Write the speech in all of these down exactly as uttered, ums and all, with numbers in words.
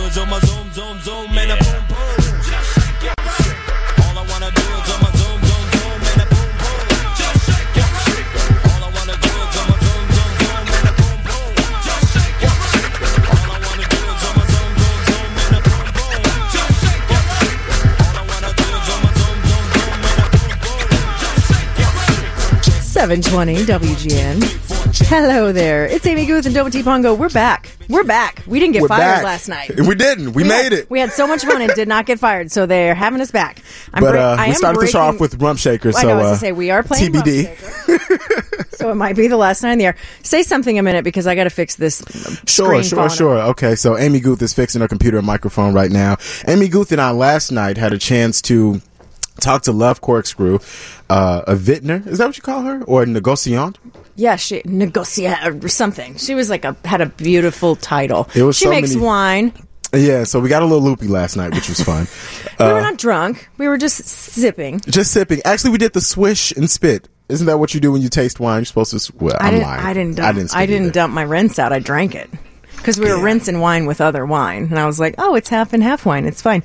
is on my zoom, zoom, zoom, and a boom, boom. Just shake your body. All I wanna do is on my zoom, zoom, zoom, and a boom, boom. Just shake your body. All I wanna do is on my zoom, zoom, zoom, and a boom, boom. Just shake your body. All I wanna do is on my zoom, zoom, zoom, and a boom, boom. Just shake your body. All I wanna do is on my zoom, zoom, zoom, and a boom, boom. Just shake your body. seven twenty W G N. Hello there. It's Amy Guth and Doma T. Pongo. We're back. We're back. We didn't get We're fired back. last night. We didn't. We, We made had, it. We had so much fun and did not get fired, so they're having us back. I'm but break- uh, I we am started breaking- the show off with Rump Shaker, so I know, I was uh, to say, we are playing T B D. Rump Shaker. So it might be the last night in the air. Say something a minute because I got to fix this Sure, screen sure, falling sure. off. Okay, so Amy Guth is fixing her computer and microphone right now. Amy Guth and I last night had a chance to talk to Love Corkscrew, uh, a vintner. Is that what you call her? Or a negociant? Yeah, she negotiate or something. She was like a had a beautiful title. It was she so makes many- wine. Yeah, so we got a little loopy last night, which was fun. We uh, were not drunk. We were just sipping. Just sipping. Actually, we did the swish and spit. Isn't that what you do when you taste wine? You're supposed to. s- Well, I I'm didn't. lying. I didn't. Dump, I didn't. spit I didn't either. dump my rinse out. I drank it because we were Yeah. rinsing wine with other wine, and I was like, "Oh, it's half and half wine. It's fine."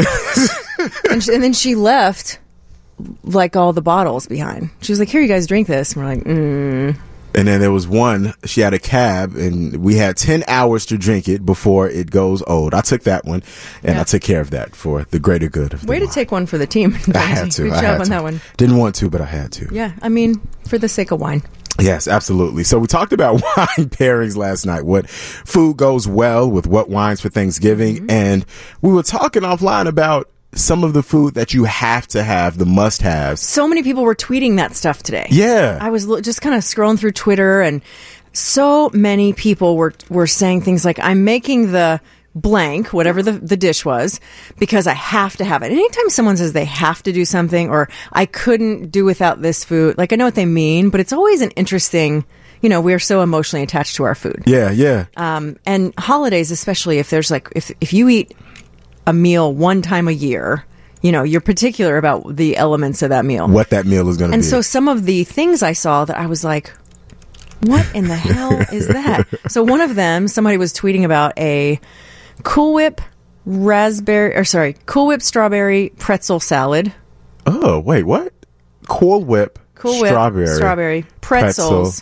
and, she, and then she left like all the bottles behind. She was like, "Here, you guys drink this." And we're like, mm. And then there was one, she had a cab, and we had ten hours to drink it before it goes old. I took that one, and Yeah. I took care of that for the greater good of the Way to wine. take one for the team. I had to. Good I job had on to. that one. Didn't want to, but I had to. Yeah, I mean, for the sake of wine. Yes, absolutely. So we talked about wine pairings last night, what food goes well with what wines for Thanksgiving. Mm-hmm. And we were talking offline about some of the food that you have to have, the must-haves. So many people were tweeting that stuff today. Yeah. I was lo- just kind of scrolling through Twitter, and so many people were were saying things like, "I'm making the blank, whatever the, the dish was, because I have to have it." Anytime someone says they have to do something, or I couldn't do without this food, like I know what they mean, but it's always an interesting, you know, we're so emotionally attached to our food. Yeah, yeah. Um, and holidays, especially if there's like, if, if you eat a meal one time a year, you know, you're particular about the elements of that meal. What that meal is going to And be. so some of the things I saw that I was like, what in the hell is that? So one of them, somebody was tweeting about a Cool Whip raspberry, or sorry, Cool Whip strawberry pretzel salad. Oh, wait, what? Cool Whip, Cool Whip strawberry, strawberry pretzels,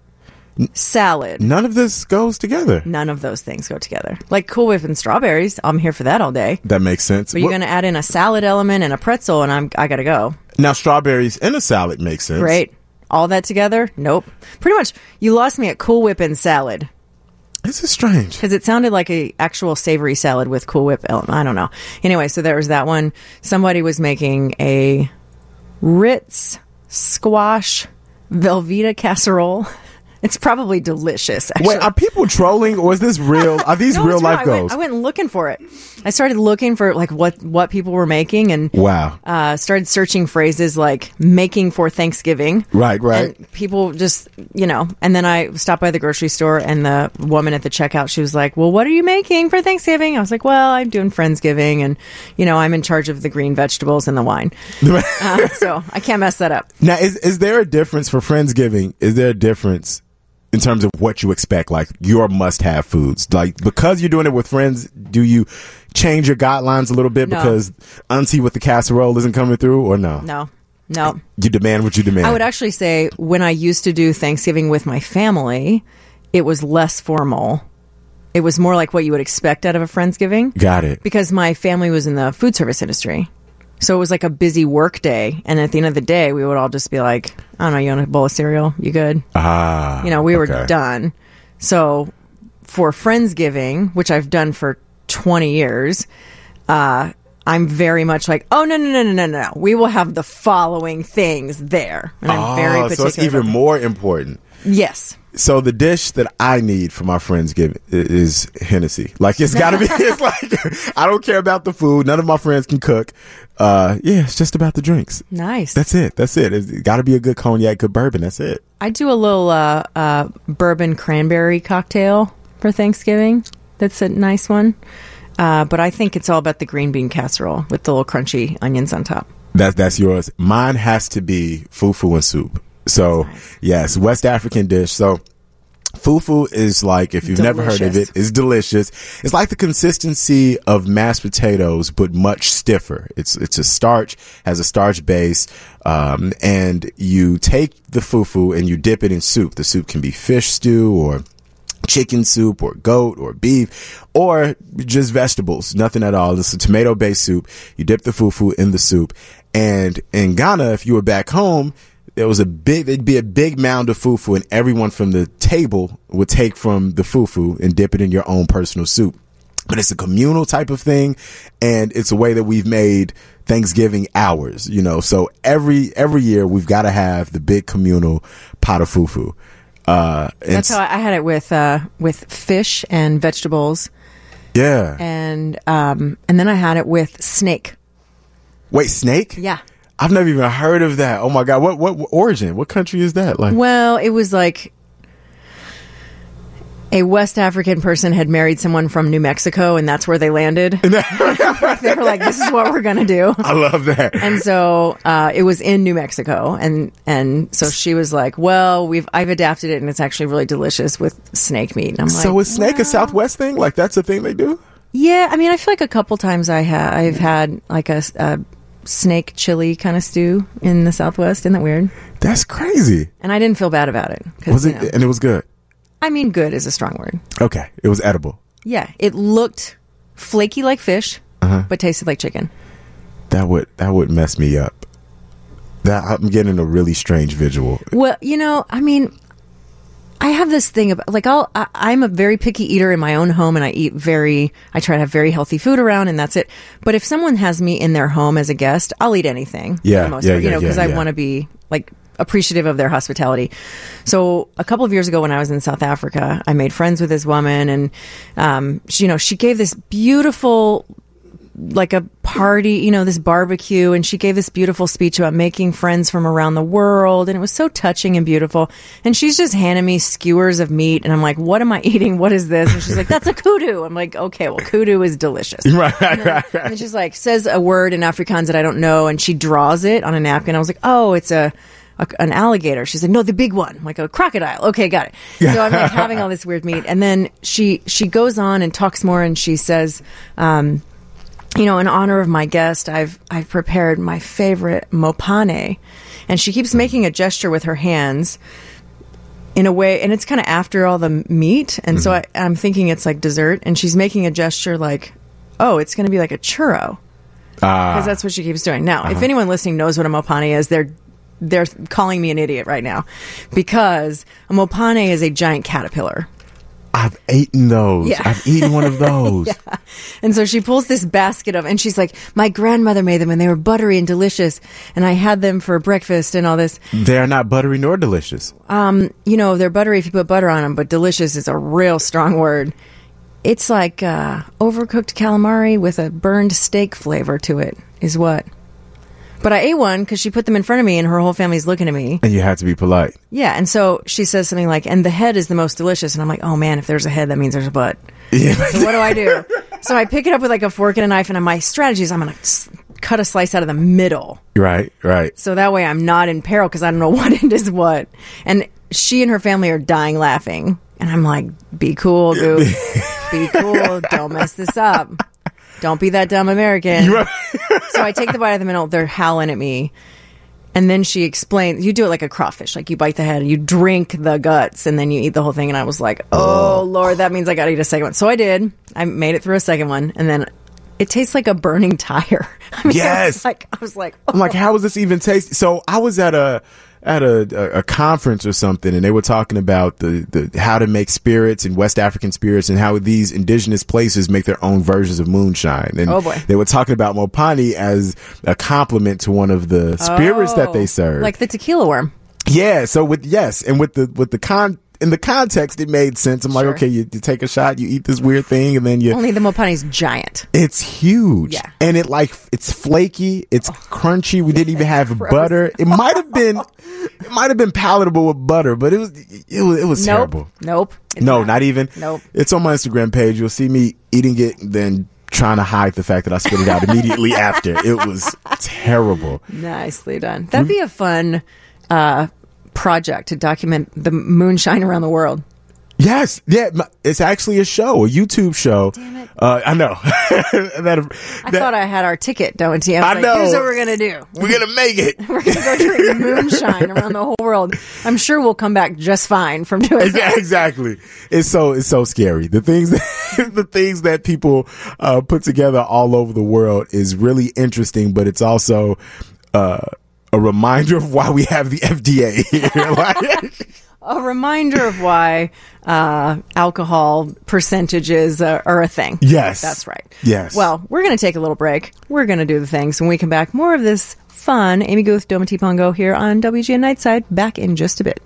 salad. None of this goes together. None of those things go together. Like Cool Whip and strawberries, I'm here for that all day. That makes sense. But you're What- going to add in a salad element and a pretzel, and I'm I got to go. Now, strawberries in a salad makes sense. Great. All that together? Nope. Pretty much, you lost me at Cool Whip and salad. This is strange. Because it sounded like a actual savory salad with Cool Whip element. I don't know. Anyway, so there was that one. Somebody was making a Ritz squash Velveeta casserole. It's probably delicious, actually. Wait, are people trolling, or is this real? Are these No, real it's life I went, goals? I went looking for it. I started looking for like what, what people were making, and Wow. uh, started searching phrases like "making for Thanksgiving." Right, right. And people just, you know, and then I stopped by the grocery store, and the woman at the checkout, she was like, "Well, what are you making for Thanksgiving?" I was like, "Well, I'm doing Friendsgiving, and you know, I'm in charge of the green vegetables and the wine, uh, so I can't mess that up." Now, is is there a difference for Friendsgiving? Is there a difference in terms of what you expect, like your must-have foods? Like, because you're doing it with friends, do you change your guidelines a little bit No. because auntie with the casserole isn't coming through, or no? No, no. You demand what you demand. I would actually say when I used to do Thanksgiving with my family, it was less formal. It was more like what you would expect out of a Friendsgiving. Got it. Because my family was in the food service industry. So it was like a busy work day. And at the end of the day, we would all just be like, I don't know, you want a bowl of cereal? You good? Ah. You know, we were okay. done. So for Friendsgiving, which I've done for twenty years, uh, I'm very much like, oh, no, no, no, no, no, no. We will have the following things there. And I'm Oh, very particular. so it's even about more important. that. Yes. So the dish that I need for my Friendsgiving is Hennessy. Like, it's gotta be, it's like, I don't care about the food. None of my friends can cook. Uh, yeah, it's just about the drinks. Nice. That's it. That's it. It's gotta be a good cognac, good bourbon. That's it. I do a little uh, uh, bourbon cranberry cocktail for Thanksgiving. That's a nice one. Uh, but I think it's all about the green bean casserole with the little crunchy onions on top. That's, that's yours. Mine has to be fufu and soup. So, Nice. yes, West African dish. So, Fufu is like, if you've never heard of Delicious. it, it's delicious. It's like the consistency of mashed potatoes, but much stiffer. It's it's a starch, has a starch base, um, and you take the fufu and you dip it in soup. The soup can be fish stew or chicken soup or goat or beef or just vegetables, nothing at all. It's a tomato-based soup. You dip the fufu in the soup. And in Ghana, if you were back home, there was a big, there'd be a big mound of fufu, and everyone from the table would take from the fufu and dip it in your own personal soup. But it's a communal type of thing, and it's a way that we've made Thanksgiving ours, you know. So every every year we've got to have the big communal pot of fufu. Uh, and That's how I had it with uh, with fish and vegetables, yeah. and um, and then I had it with snake. Wait, snake? Yeah. I've never even heard of that. Oh my God. What, what, what origin? What country is that? Like, Well, it was like a West African person had married someone from New Mexico, and that's where they landed. They were like, "This is what we're gonna do." I love that. And so uh, it was in New Mexico, and and so she was like, "Well, we've I've adapted it, and it's actually really delicious with snake meat." And I'm like, So is snake well, a Southwest thing? Like that's a thing they do? Yeah, I mean, I feel like a couple times I ha- I've had like a, a snake chili kind of stew in the Southwest. Isn't that weird? That's crazy. And I didn't feel bad about it. 'cause, Was it? you know, And it was good. I mean, good is a strong word. Okay. It was edible. Yeah, it looked flaky like fish, Uh-huh. but tasted like chicken. That would, that would mess me up. That I'm getting a really strange visual. Well, you know, I mean, I have this thing about like I'll I, I'm a very picky eater in my own home, and I eat very I try to have very healthy food around, and that's it. But if someone has me in their home as a guest, I'll eat anything. Yeah, for the most yeah, part, you yeah, know, because yeah, I yeah. want to be like appreciative of their hospitality. So a couple of years ago, when I was in South Africa, I made friends with this woman, and um, she, you know, she gave this beautiful, like a party, you know, this barbecue, and she gave this beautiful speech about making friends from around the world, and it was so touching and beautiful. And she's just handing me skewers of meat, and I'm like, what am I eating? What is this? And she's like, that's a kudu. I'm like, okay, well, kudu is delicious. Right, right, right, And right. then she's like, says a word in Afrikaans that I don't know, and she draws it on a napkin. I was like, oh, it's a, a an alligator. She's like, no, the big one, like a crocodile. Okay, got it. So I'm like having all this weird meat, and then she she goes on and talks more, and she says, um, you know, in honor of my guest, I've I've prepared my favorite mopane, and she keeps making a gesture with her hands in a way, and it's kind of after all the meat, and so I, I'm thinking it's like dessert, and she's making a gesture like, oh, it's going to be like a churro, because that's what she keeps doing. Now, if anyone listening knows what a mopane is, they're they're calling me an idiot right now, because a mopane is a giant caterpillar. I've eaten those. Yeah. I've eaten one of those. Yeah. And so she pulls this basket of, and she's like, my grandmother made them, and they were buttery and delicious, and I had them for breakfast and all this. They're not buttery nor delicious. Um, you know, they're buttery if you put butter on them, but delicious is a real strong word. It's like uh, overcooked calamari with a burned steak flavor to it, is what. But I ate one because she put them in front of me, and her whole family's looking at me. And you had to be polite. Yeah, and so she says something like, and the head is the most delicious. And I'm like, oh man, if there's a head, that means there's a butt. Yeah. So what do I do? So I pick it up with like a fork and a knife, and my strategy is I'm going to s- cut a slice out of the middle. Right, right. So that way I'm not in peril, because I don't know what end is what. And she and her family are dying laughing. And I'm like, be cool, dude. Be cool. Don't mess this up. Don't be that dumb American. So I take the bite of the middle. They're howling at me. And then she explains, you do it like a crawfish. Like you bite the head, you drink the guts, and then you eat the whole thing. And I was like, oh, Lord, that means I got to eat a second one. So I did. I made it through a second one. And then it tastes like a burning tire. I mean, Yes. I was like, I was like, oh. I'm like, how does this even taste? So I was at a at a, a, a conference or something, and they were talking about the, the how to make spirits and West African spirits, and how these indigenous places make their own versions of moonshine. And Oh, boy. they were talking about Mopani as a compliment to one of the spirits that they serve. Like the tequila worm. Yeah, so with yes, and with the with the con in the context, it made sense. I'm like, Sure. okay, you, you take a shot, you eat this weird thing, and then you. Only the Mopani's giant. It's huge, Yeah. and it like it's flaky, it's crunchy. We didn't even have gross. butter. It might have been, it might have been palatable with butter, but it was it was it was Nope. terrible. Nope. It's No, not even. Nope. It's on my Instagram page. You'll see me eating it, then trying to hide the fact that I spit it out immediately after. It was terrible. Nicely done. That'd be a fun uh, project to document the moonshine around the world. Yes, yeah, m- it's actually a show, a YouTube show. Damn it. Uh, I know. that, I that- thought I had our ticket, don't you? I, was I like, know. Here's what we're gonna do. We're gonna make it. We're gonna go drink moonshine around the whole world. I'm sure we'll come back just fine from doing that. Exactly. It's so it's so scary. The things that, the things that people uh, put together all over the world is really interesting, but it's also uh, a reminder of why we have the F D A here. Like, A reminder of why uh, alcohol percentages uh, are a thing. Yes. That's right. Yes. Well, we're going to take a little break. We're going to do the things. When we come back, more of this fun Amy Guth, Doma T. Pongo here on W G N Nightside. Back in just a bit.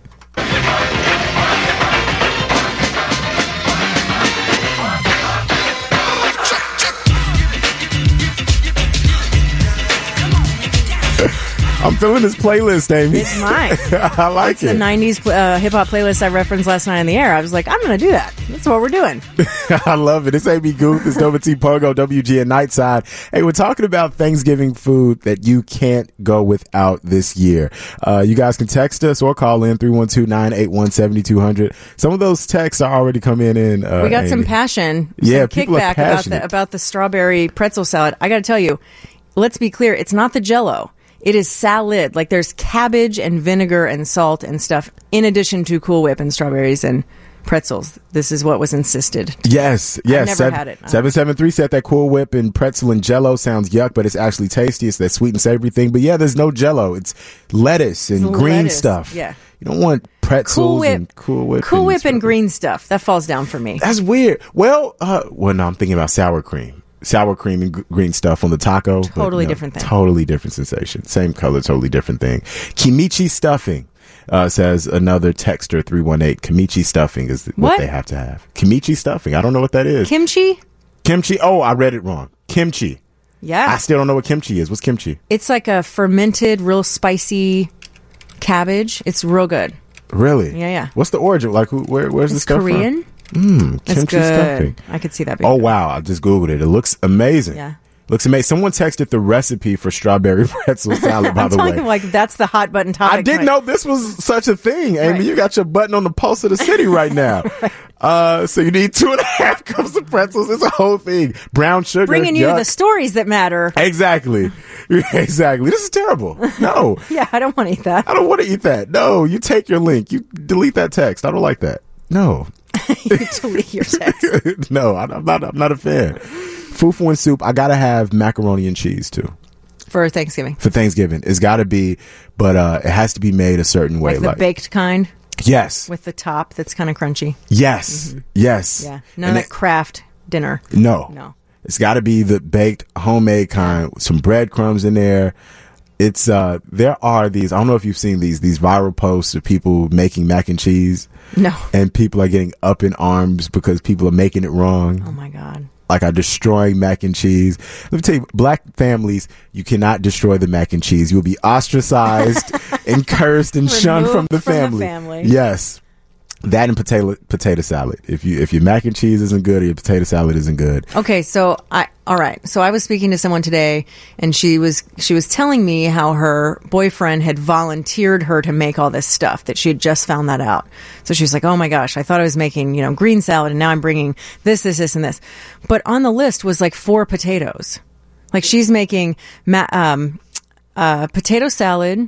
I'm feeling this playlist, Amy. It's mine. I like It's the it. nineties uh, hip-hop playlist I referenced last night on the air. I was like, I'm going to do that. That's what we're doing. I love it. It's Amy Guth. It's Doma T. Pongo, W G N Nightside. Hey, we're talking about Thanksgiving food that you can't go without this year. Uh, you guys can text us or call in three one two, nine eight one, seven two zero zero. Some of those texts are already coming in. Uh, We got some Amy. passion, Yeah, some people are kickback about passionate. the, about the strawberry pretzel salad. I got to tell you, let's be clear. It's not the Jell-O. It is salad. Like there's cabbage and vinegar and salt and stuff in addition to Cool Whip and strawberries and pretzels. This is what was insisted. Yes, yes. never Seven- had it. seven seven three said that Cool Whip and pretzel and Jell-O sounds yuck, but it's actually tasty. It's that sweet and savory thing. But yeah, there's no Jell-O. It's lettuce and It's green lettuce, stuff. yeah. You don't want pretzels Cool Whip, and Cool Whip. Cool Whip and spread- green stuff. That falls down for me. That's weird. Well, uh, well, no, I'm thinking about sour cream. Sour cream and g- green stuff on the taco. but Totally no, different thing. Totally different sensation. Same color, totally different thing. Kimchi stuffing, uh, says another texter, three one eight. Kimchi stuffing is what, What? they have to have. Kimchi stuffing. I don't know what that is. Kimchi? Kimchi. Oh, I read it wrong. Kimchi. Yeah. I still don't know what kimchi is. What's kimchi? It's like a fermented, real spicy cabbage. It's real good. Really? Yeah, yeah. What's the origin? Like, who, where, where's the It's stuff Korean. from? Mm, It's kimchi good. stuffing. I could see that being Oh, good. wow. I just Googled it. It looks amazing. Yeah. Looks amazing. Someone texted the recipe for strawberry pretzel salad, by I'm the talking way. like that's the hot button topic. I didn't right? know this was such a thing, Amy. Right. You got your button on the pulse of the city right now. uh, so you need two and a half cups of pretzels. It's a whole thing. Brown sugar. Bringing you yuck. the stories that matter. Exactly. Exactly. This is terrible. No. Yeah, I don't want to eat that. I don't want to eat that. No. You take your link. You delete that text. I don't like that. No. You delete your text. No, I- I'm not. I'm not a fan. Fufu and soup. I gotta have macaroni and cheese too For Thanksgiving. for Thanksgiving. It's gotta be, but uh, it has to be made a certain way. Like the baked kind yes, with the top that's kind of crunchy. yes, yes. Yeah. None And of that Kraft dinner. it- no, No. It's got to be the baked homemade kind. Some breadcrumbs in there. It's uh, there are these. I don't know if you've seen these these viral posts of people making mac and cheese. No. And people are getting up in arms because people are making it wrong. Oh my God. Like are destroying mac and cheese. Let me tell you, black families, you cannot destroy the mac and cheese. You'll be ostracized and cursed and shunned from Removed the from the family. family. Yes. That and potato potato salad. If you if your mac and cheese isn't good or your potato salad isn't good. Okay, so I all right. So I was speaking to someone today, and she was she was telling me how her boyfriend had volunteered her to make all this stuff, that she had just found that out. So she was like, "Oh my gosh, I thought I was making you know green salad, and now I'm bringing this, this, this, and this." But on the list was like four potatoes. Like she's making ma- um, uh, potato salad,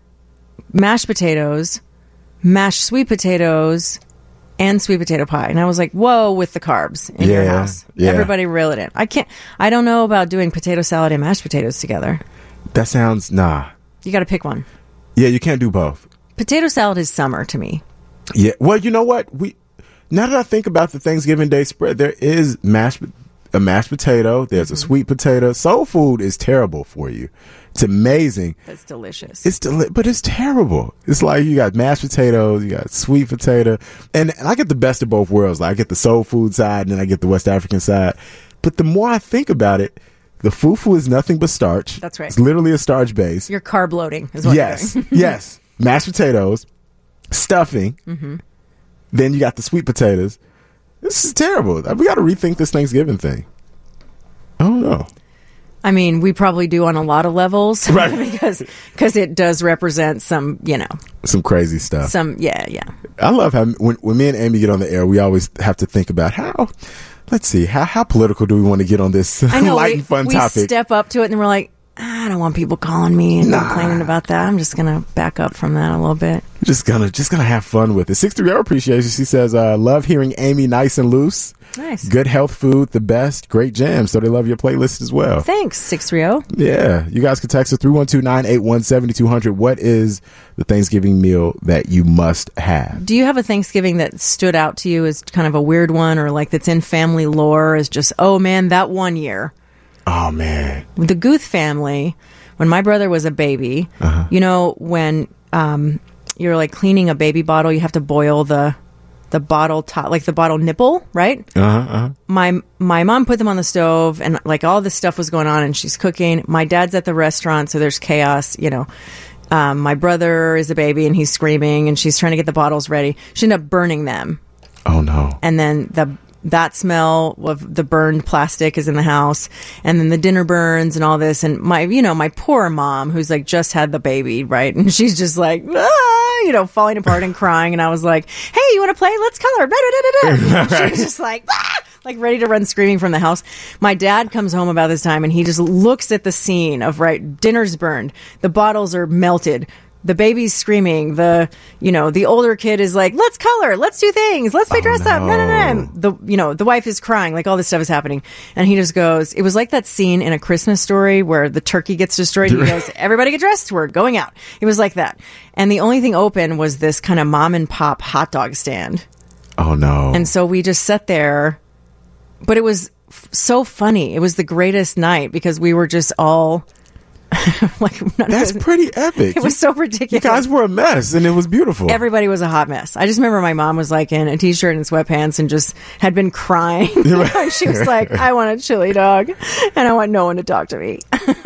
mashed potatoes, mashed sweet potatoes, and sweet potato pie. And I was like, whoa, with the carbs in your Yeah, house. yeah. Everybody reel it in. I can't, I don't know about doing potato salad and mashed potatoes together. That sounds nah. You got to pick one. Yeah, you can't do both. Potato salad is summer to me. Yeah. Well, you know what? We now that I think about the Thanksgiving Day spread, there is mashed a mashed potato. There's Mm-hmm. a sweet potato. Soul food is terrible for you. It's amazing. That's delicious. It's deli- but it's terrible. It's like you got mashed potatoes, you got sweet potato, and, and I get the best of both worlds. Like I get the soul food side, and then I get the West African side. But the more I think about it, the fufu is nothing but starch. That's right. It's literally a starch base. You're carb loading is what Yes, you're doing. yes. Mashed potatoes, stuffing. Mm-hmm. Then you got the sweet potatoes. This is terrible. We got to rethink this Thanksgiving thing. I don't know. I mean, we probably do on a lot of levels, Right. because because it does represent some, you know, Some crazy stuff. some yeah, yeah. I love how when, when me and Amy get on the air, we always have to think about how, let's see, how, how political do we want to get on this I know light we, and fun we topic? step up to it and we're like, I don't want people calling me and Nah. complaining about that. I'm just gonna back up from that a little bit. Just gonna, just gonna have fun with it. six three zero appreciation. She says, uh, love hearing Amy nice and loose. Nice. Good health food, the best, great jams. So they love your playlist as well. Thanks, six three zero. Yeah. You guys can text us three one two, nine eight one, seven two zero zero. What is the Thanksgiving meal that you must have? Do you have a Thanksgiving that stood out to you as kind of a weird one, or like that's in family lore as just, oh man, that one year? Oh man. The Guth family, when my brother was a baby, Uh-huh. you know, when um, you're like cleaning a baby bottle, you have to boil the the bottle top, like the bottle nipple, right? Uh-huh, uh-huh. My my mom put them on the stove, and like all this stuff was going on, and she's cooking. My dad's at the restaurant, so there's chaos, you know. Um, my brother is a baby, and he's screaming, and she's trying to get the bottles ready. She ended up burning them, Oh no. and then the that smell of the burned plastic is in the house, and then the dinner burns and all this, and my you know my poor mom, who's like just had the baby, right, and she's just like, ah, you know, falling apart and crying, and I was like, hey, you want to play? Let's color. Da, da, da, da, da. She was just like, ah! Like ready to run screaming from the house. My dad comes home about this time, and he just looks at the scene of, right, dinner's burned, the bottles are melted, the baby's screaming, the, you know, the older kid is like, let's color, let's do things, let's play Oh, dress up. No, no, no. no. The, you know, the wife is crying, like all this stuff is happening. And he just goes, it was like that scene in A Christmas Story where the turkey gets destroyed. He goes, everybody get dressed, we're going out. It was like that. And the only thing open was this kind of mom and pop hot dog stand. Oh no. And so we just sat there, but it was f- so funny. It was the greatest night because we were just all like, none of That's it- pretty epic. It was so You ridiculous. guys were a mess, and it was beautiful. Everybody was a hot mess. I just remember my mom was like in a t-shirt and sweatpants and just had been crying. She was like, I want a chili dog and I want no one to talk to me.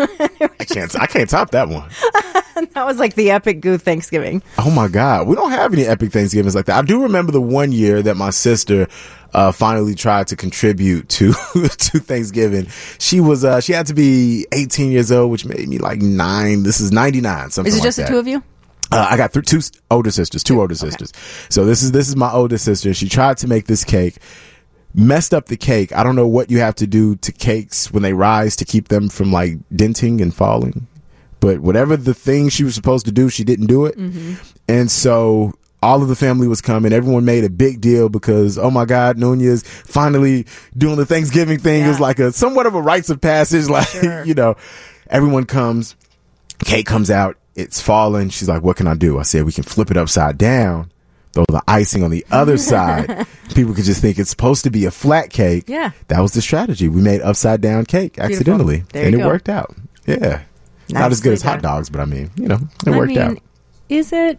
I can't. I can't top that one. That was like the epic Goo Thanksgiving. Oh my God, we don't have any epic Thanksgivings like that. I do remember the one year that my sister uh, finally tried to contribute to to Thanksgiving. She was uh, she had to be eighteen years old, which made me like nine. This is ninety-nine. Something Is it like just that. the two of you? Uh, I got th- two s- older sisters, two older sisters. So this is this is my older sister. She tried to make this cake, messed up the cake. I don't know what you have to do to cakes when they rise to keep them from like denting and falling. But whatever the thing she was supposed to do, she didn't do it. Mm-hmm. And so all of the family was coming. Everyone made a big deal because, oh my God, Nunez finally doing the Thanksgiving thing. Yeah. It was like a somewhat of a rites of passage. Like, Sure. you know, everyone comes, cake comes out, it's falling. She's like, what can I do? I said, we can flip it upside down, throw the icing on the other side. People could just think it's supposed to be a flat cake. Yeah. That was the strategy. We made upside down cake accidentally. There and you it go. worked out. Yeah. Not as good as Nicely hot done. dogs, but I mean, you know, it I worked mean, out. is it?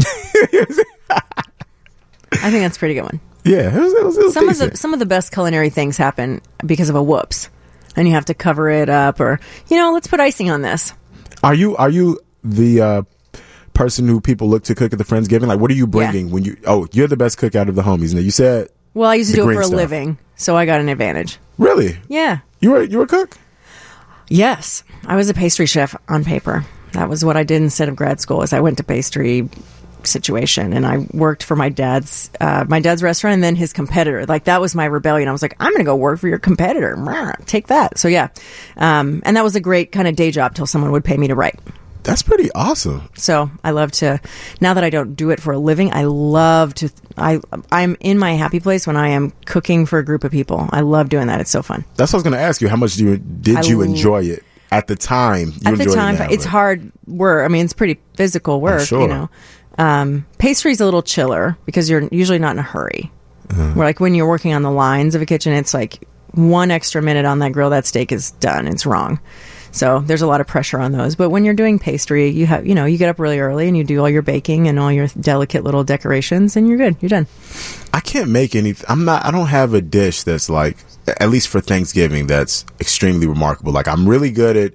I think that's a pretty good one. Yeah, it was, it was, it was Some of decent. the some of the best culinary things happen because of a whoops, and you have to cover it up, or you know, let's put icing on this. Are you are you the uh, person who people look to cook at the Friendsgiving? Like, what are you bringing when you? Oh, you're the best cook out of the homies. Now you said Well, I used to The do it green for a stuff. living, so I got an advantage. really Yeah. you were you were a cook. Yes, I was a pastry chef on paper. That was what I did instead of grad school. Is I went to pastry situation, and I worked for my dad's uh, my dad's restaurant, and then his competitor. Like that was my rebellion. I was like, I'm going to go work for your competitor. Mwah, take that. So yeah, um, and that was a great kind of day job till someone would pay me to write. That's pretty awesome. So I love to. Now that I don't do it for a living, I love to. I I'm in my happy place when I am cooking for a group of people. I love doing that. It's so fun. That's what I was going to ask you. How much do you did I you l- enjoy it at the time? You At the enjoyed it time, now, it's but- hard work. I mean, it's pretty physical work, sure. you know. Um, pastry's a little chiller because you're usually not in a hurry. Uh-huh. Where like when you're working on the lines of a kitchen, it's like one extra minute on that grill, that steak is done. It's wrong. So there's a lot of pressure on those. But when you're doing pastry, you have, you know, you get up really early and you do all your baking and all your delicate little decorations, and you're good. You're done. I can't make any. I'm not. I don't have a dish that's like, at least for Thanksgiving, that's extremely remarkable. Like I'm really good at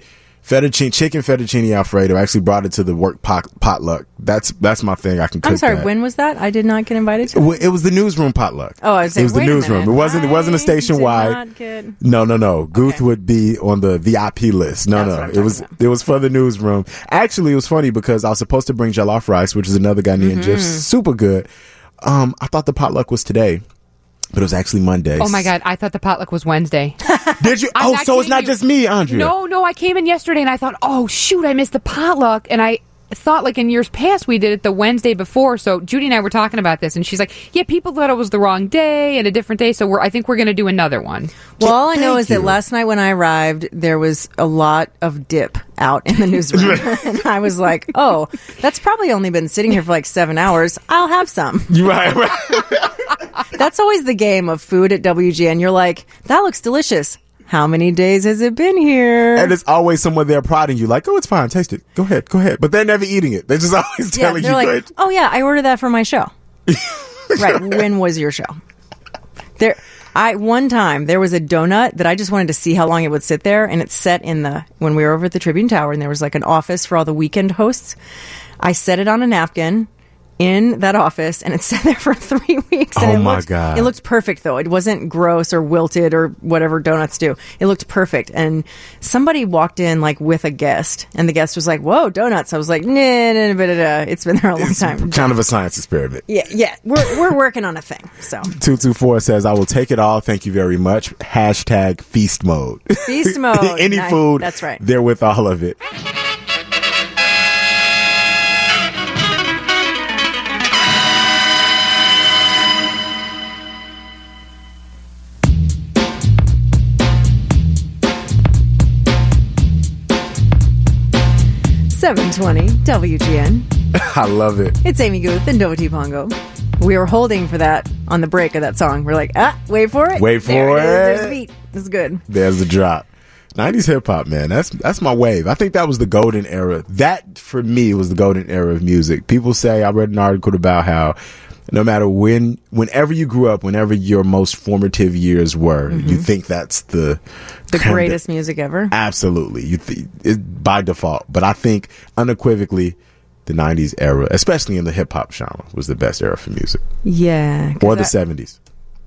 Fettuccine, chicken fettuccine Alfredo. I actually brought it to the work pot, potluck. That's that's my thing. I can cook I'm sorry, that. when was that? I did not get invited to. Well, it was the newsroom potluck. Oh, I was saying, it was the wait a newsroom. minute. It wasn't. It wasn't a I station did wide. not get- No, no, no. Guth Okay. would be on the V I P list. No, That's what no. I'm It was talking about. it was for the newsroom. Actually, it was funny because I was supposed to bring jollof rice, which is another Ghanaian Mm-hmm. dish, super good. Um, I thought the potluck was today, but it was actually Monday. Oh my God, I thought the potluck was Wednesday. Did you? I'm Oh, not so it's kidding not you. just me, Andrea. No, no, I came in yesterday and I thought, oh shoot, I missed the potluck. And I thought like in years past we did it the Wednesday before. So Judy and I were talking about this and she's like, yeah, people thought it was the wrong day and a different day. So we're, I think we're going to do another one. Well, all I know Thank is that you. last night when I arrived, there was a lot of dip out in the newsroom. And I was like, oh, that's probably only been sitting here for like seven hours. I'll have some. You right, right. That's always the game of food at W G N. You're like, that looks delicious. How many days has it been here? And there's always someone there prodding you, like, "Oh, it's fine, taste it. Go ahead, go ahead." But they're never eating it. They're just always yeah, telling they're you, like, "Go ahead." oh yeah, I ordered that for my show. Right. When was your show? There, I one time there was a donut that I just wanted to see how long it would sit there, and it set in the when we were over at the Tribune Tower, and there was like an office for all the weekend hosts. I set it on a napkin in that office, and it sat there for three weeks. And Oh, it my looked, God. It looked perfect, though. It wasn't gross or wilted or whatever donuts do. It looked perfect. And somebody walked in like with a guest, and the guest was like, "Whoa, donuts!" I was like, "Nah, nah, nah, nah, nah. It's been there a long It's time." kind of a science experiment. Yeah, yeah, we're we're working on a thing. So two two four says, "I will take it all. Thank you very much." Hashtag feast mode. feast mode. Any Nice. food. That's right. They're with all of it. seven twenty W G N. I love it. It's Amy Guth and Dova T. Pongo. We were holding for that on the break of that song. We're like, ah, wait for it. Wait for there it. is. There's the beat. It's good. There's the drop. nineties hip hop, man. That's that's my wave. I think that was the golden era. That for me was the golden era of music. People say, I read an article about how no matter when, whenever you grew up, whenever your most formative years were, you think that's the The kind of greatest music ever. Absolutely, you th- it, by default. But I think unequivocally, the nineties era, especially in the hip hop genre, was the best era for music, Yeah. 'cause or the I- seventies.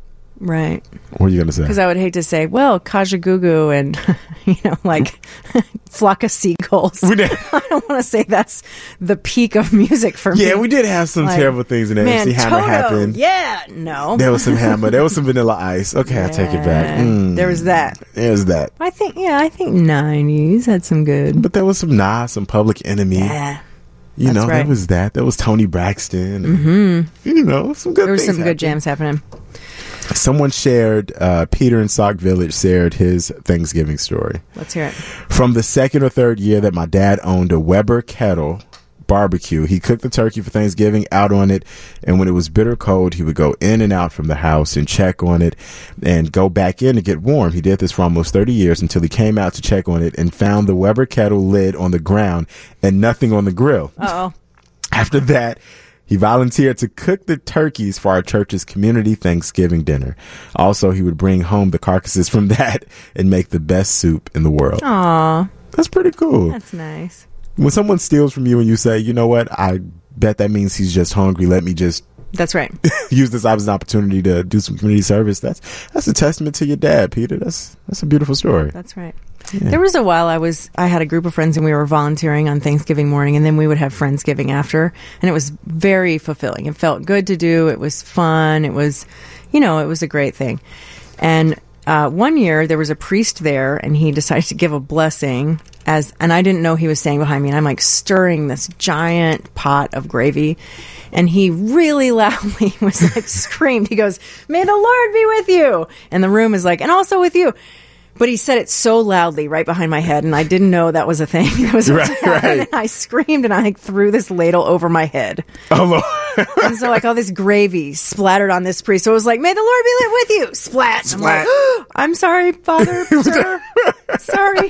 Right. What are you gonna say? Because I would hate to say, well, Kajagoogoo and, you know, like Flock of Seagulls. We did. I don't want to say that's the peak of music for me. Yeah, we did have some Like, terrible things in there. Man, M C Hammer Toto, happened. Yeah, no. There was some Hammer. There was some Vanilla Ice. Okay, I take it back. Yeah, Mm, There was that. There's that. I think, yeah, I think nineties had some good. But there was some Nas, some Public Enemy. Yeah. you that's know, right. there was that. There was Tony Braxton. Mm-hmm. You know, some good There was things some good happened. jams happening. Someone shared, uh, Peter in Sauk Village shared his Thanksgiving story. Let's hear it. From the second or third year that my dad owned a Weber kettle barbecue, he cooked the turkey for Thanksgiving out on it, and when it was bitter cold, he would go in and out from the house and check on it and go back in to get warm. He did this for almost thirty years until he came out to check on it and found the Weber kettle lid on the ground and nothing on the grill. Uh-oh. After that, he volunteered to cook the turkeys for our church's community Thanksgiving dinner. Also, he would bring home the carcasses from that and make the best soup in the world. Aw, That's pretty cool. that's nice. When someone steals from you and you say, you know what, I bet that means he's just hungry. Let me just That's right. use this as an opportunity to do some community service. That's that's a testament to your dad, Peter. That's that's a beautiful story. That's right. There was a while I was I had a group of friends and we were volunteering on Thanksgiving morning, and then we would have Friendsgiving after, and it was very fulfilling. It felt good to do. It was fun. It was, you know, it was a great thing. And uh, one year there was a priest there, and he decided to give a blessing as, and I didn't know he was standing behind me, and I'm like stirring this giant pot of gravy, and he really loudly was like screamed. He goes, "May the Lord be with you," and the room is like, "And also with you." But he said it so loudly right behind my head, and I didn't know that was a thing. That was Right, right. And I screamed, and I like threw this ladle over my head. Oh, Lord. And so like all this gravy splattered on this priest. So it was like, "May the Lord be lit with you." Splat. And I'm like, Splat. oh, "I'm sorry, Father, sir. Sorry.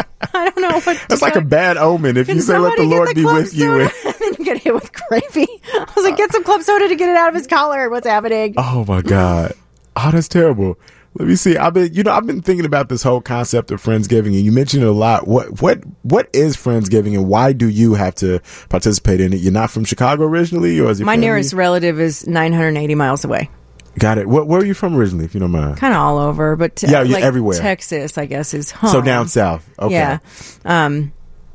I don't know what to That's like say. a bad omen if Can you say, let the somebody get Lord the be club with you. soda? And then you get hit with gravy. I was like, "Get some club soda to get it out of his collar. What's happening?" Oh, my God. Oh, that's terrible. Let me see. I've been, you know, I've been thinking about this whole concept of Friendsgiving, and you mentioned it a lot. What, what, what is Friendsgiving, and why do you have to participate in it? You're not from Chicago originally, or is your My family? nearest relative is nine hundred eighty miles away. Got it. What, where are you from originally, if you don't mind? Kind of all over, but Yeah, you're like everywhere. Texas, I guess, is home. So down south. Okay. Yeah. Um,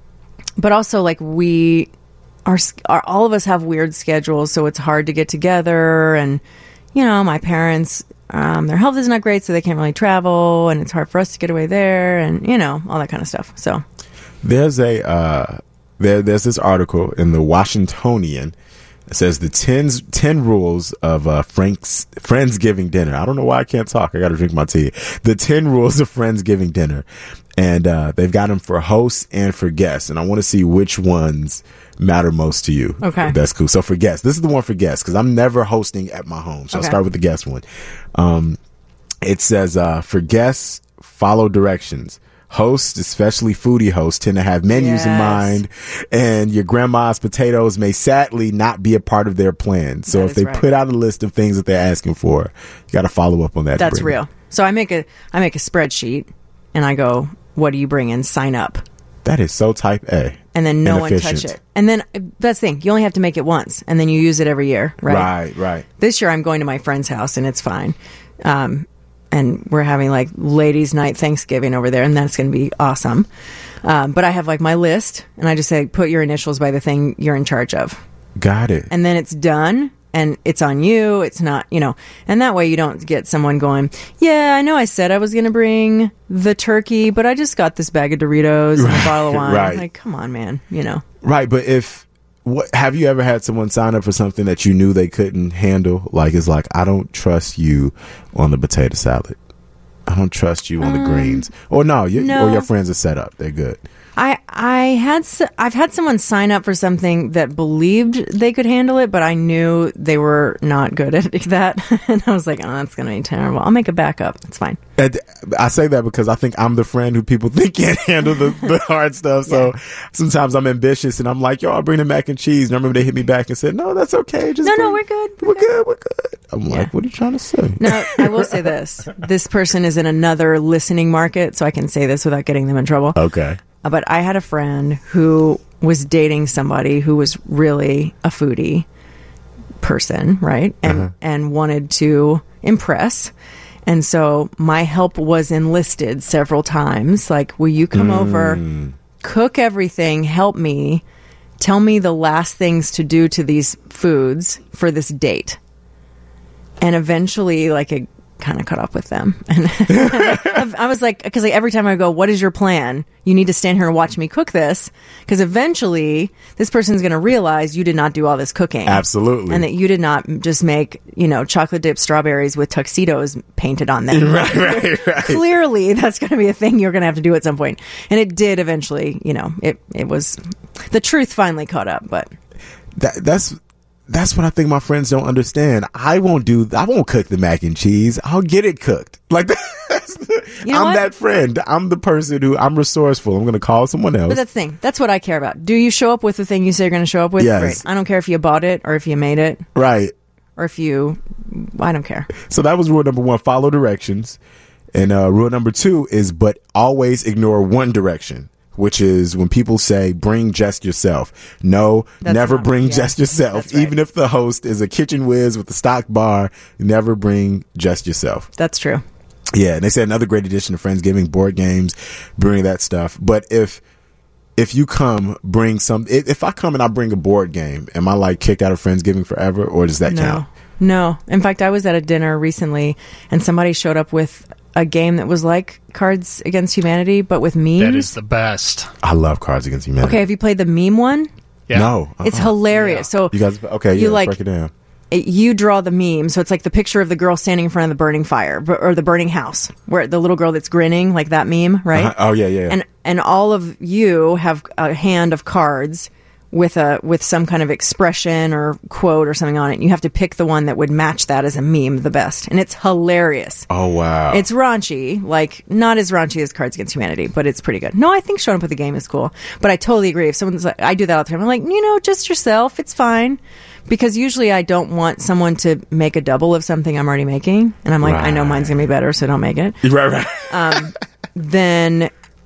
but also, like, we are, are, all of us have weird schedules, so it's hard to get together. And, you know, my parents, um, their health is not great, so they can't really travel, and it's hard for us to get away there, and, you know, all that kind of stuff. So There's a, uh, there, there's this article in the Washingtonian. It says the ten, ten rules of uh, Frank's Friendsgiving dinner. I don't know why I can't talk. I got to drink my tea. The ten rules of Friendsgiving dinner. And uh, they've got them for hosts and for guests. And I want to see which ones matter most to you. Okay. If that's cool. So for guests, this is the one for guests because I'm never hosting at my home. So Okay. I'll start with the guest one. Um, it says uh, for guests, follow directions. Hosts, especially foodie hosts, tend to have menus in Yes. mind, and your grandma's potatoes may sadly not be a part of their plan. So That if is they right. put out a list of things that they're asking for, you got to follow up on that. to that's bring it. real. So I make a I make a spreadsheet, and I go, what do you bring in? Sign up. That is so type A. And then no and one touch efficient. it. And then uh, that's the thing. You only have to make it once, and then you use it every year, right? Right, right. This year I'm going to my friend's house, and it's fine. Um, and we're having like ladies' night Thanksgiving over there, and that's going to be awesome. Um, but I have like my list, and I just say, put your initials by the thing you're in charge of. Got it. And then it's done, and it's on you. It's not, you know, and that way you don't get someone going, yeah, I know I said I was going to bring the turkey, but I just got this bag of Doritos and a bottle of wine. Right. Like, come on, man, you know. Right, but if what have you ever had someone sign up for something that you knew they couldn't handle? Like it's like, I don't trust you on the potato salad. I don't trust you on the greens. Or no, you, no. or your friends are set up. They're good. I I had s- I've had someone sign up for something that believed they could handle it, but I knew they were not good at that, and I was like, "Oh, that's gonna be terrible. I'll make a backup. It's fine." And I say that because I think I'm the friend who people think can't handle the, the hard stuff. So sometimes I'm ambitious and I'm like, yo, I'll bring the mac and cheese. And I remember they hit me back and said, no, that's okay. Just No, bring- no, we're good. We're, We're good. We're good. I'm like, what are you trying to say? Now, I will say this: this person is in another listening market, so I can say this without getting them in trouble. Okay. Uh, But I had a friend who was dating somebody who was really a foodie person, right? And Uh-huh. and wanted to impress. And so my help was enlisted several times. Like, will you come over, cook everything, help me, tell me the last things to do to these foods for this date? And eventually, like, it kind of caught up with them. And I was like, because like every time I go, what is your plan? You need to stand here and watch me cook this. Because eventually this person's going to realize you did not do all this cooking. Absolutely. And that you did not just make, you know, chocolate dipped strawberries with tuxedos painted on them. Right, right, right. Clearly that's going to be a thing you're going to have to do at some point. And it did eventually, you know, it, it was, the truth finally caught up, but. That, that's that's what I think my friends don't understand. I won't do. I won't cook the mac and cheese. I'll get it cooked. Like that's the, You know I'm what? that friend. I'm the person who I'm resourceful. I'm going to call someone else. But that's the thing. That's what I care about. Do you show up with the thing you say you're going to show up with? Yes. Great. I don't care if you bought it or if you made it Right. or if you. I don't care. So that was rule number one. Follow directions. And uh, rule number two is, but always ignore one direction, which is when people say, bring just yourself. No, That's never not- bring yeah, just yourself. that's right. Even if the host is a kitchen whiz with a stock bar, never bring just yourself. That's true. Yeah, and they said another great addition to Friendsgiving, board games, bring that stuff. But if if you come, bring some. If, if I come and I bring a board game, am I like kicked out of Friendsgiving forever, or does that No. count? No. In fact, I was at a dinner recently and somebody showed up with a game that was like Cards Against Humanity, but with memes. That is the best. I love Cards Against Humanity. Okay, have you played the meme one? Yeah. No, It's uh-uh. hilarious. Yeah. So You guys, okay? You Yeah, like- break it down. it, you draw the meme, so it's like the picture of the girl standing in front of the burning fire b- or the burning house, where the little girl that's grinning, like that meme, right? Uh-huh. Oh yeah, yeah. And and all of you have a hand of cards with a with some kind of expression or quote or something on it. And you have to pick the one that would match that as a meme the best, and it's hilarious. oh wow. It's raunchy, like not as raunchy as Cards Against Humanity, but it's pretty good. No, I think showing up with a game is cool, but I totally agree. If someone's like, I do that all the time. I'm like, you know, just yourself, it's fine. Because usually I don't want someone to make a double of something I'm already making. And I'm like, I know mine's going to be better, so don't make it. Right, right. Um, then,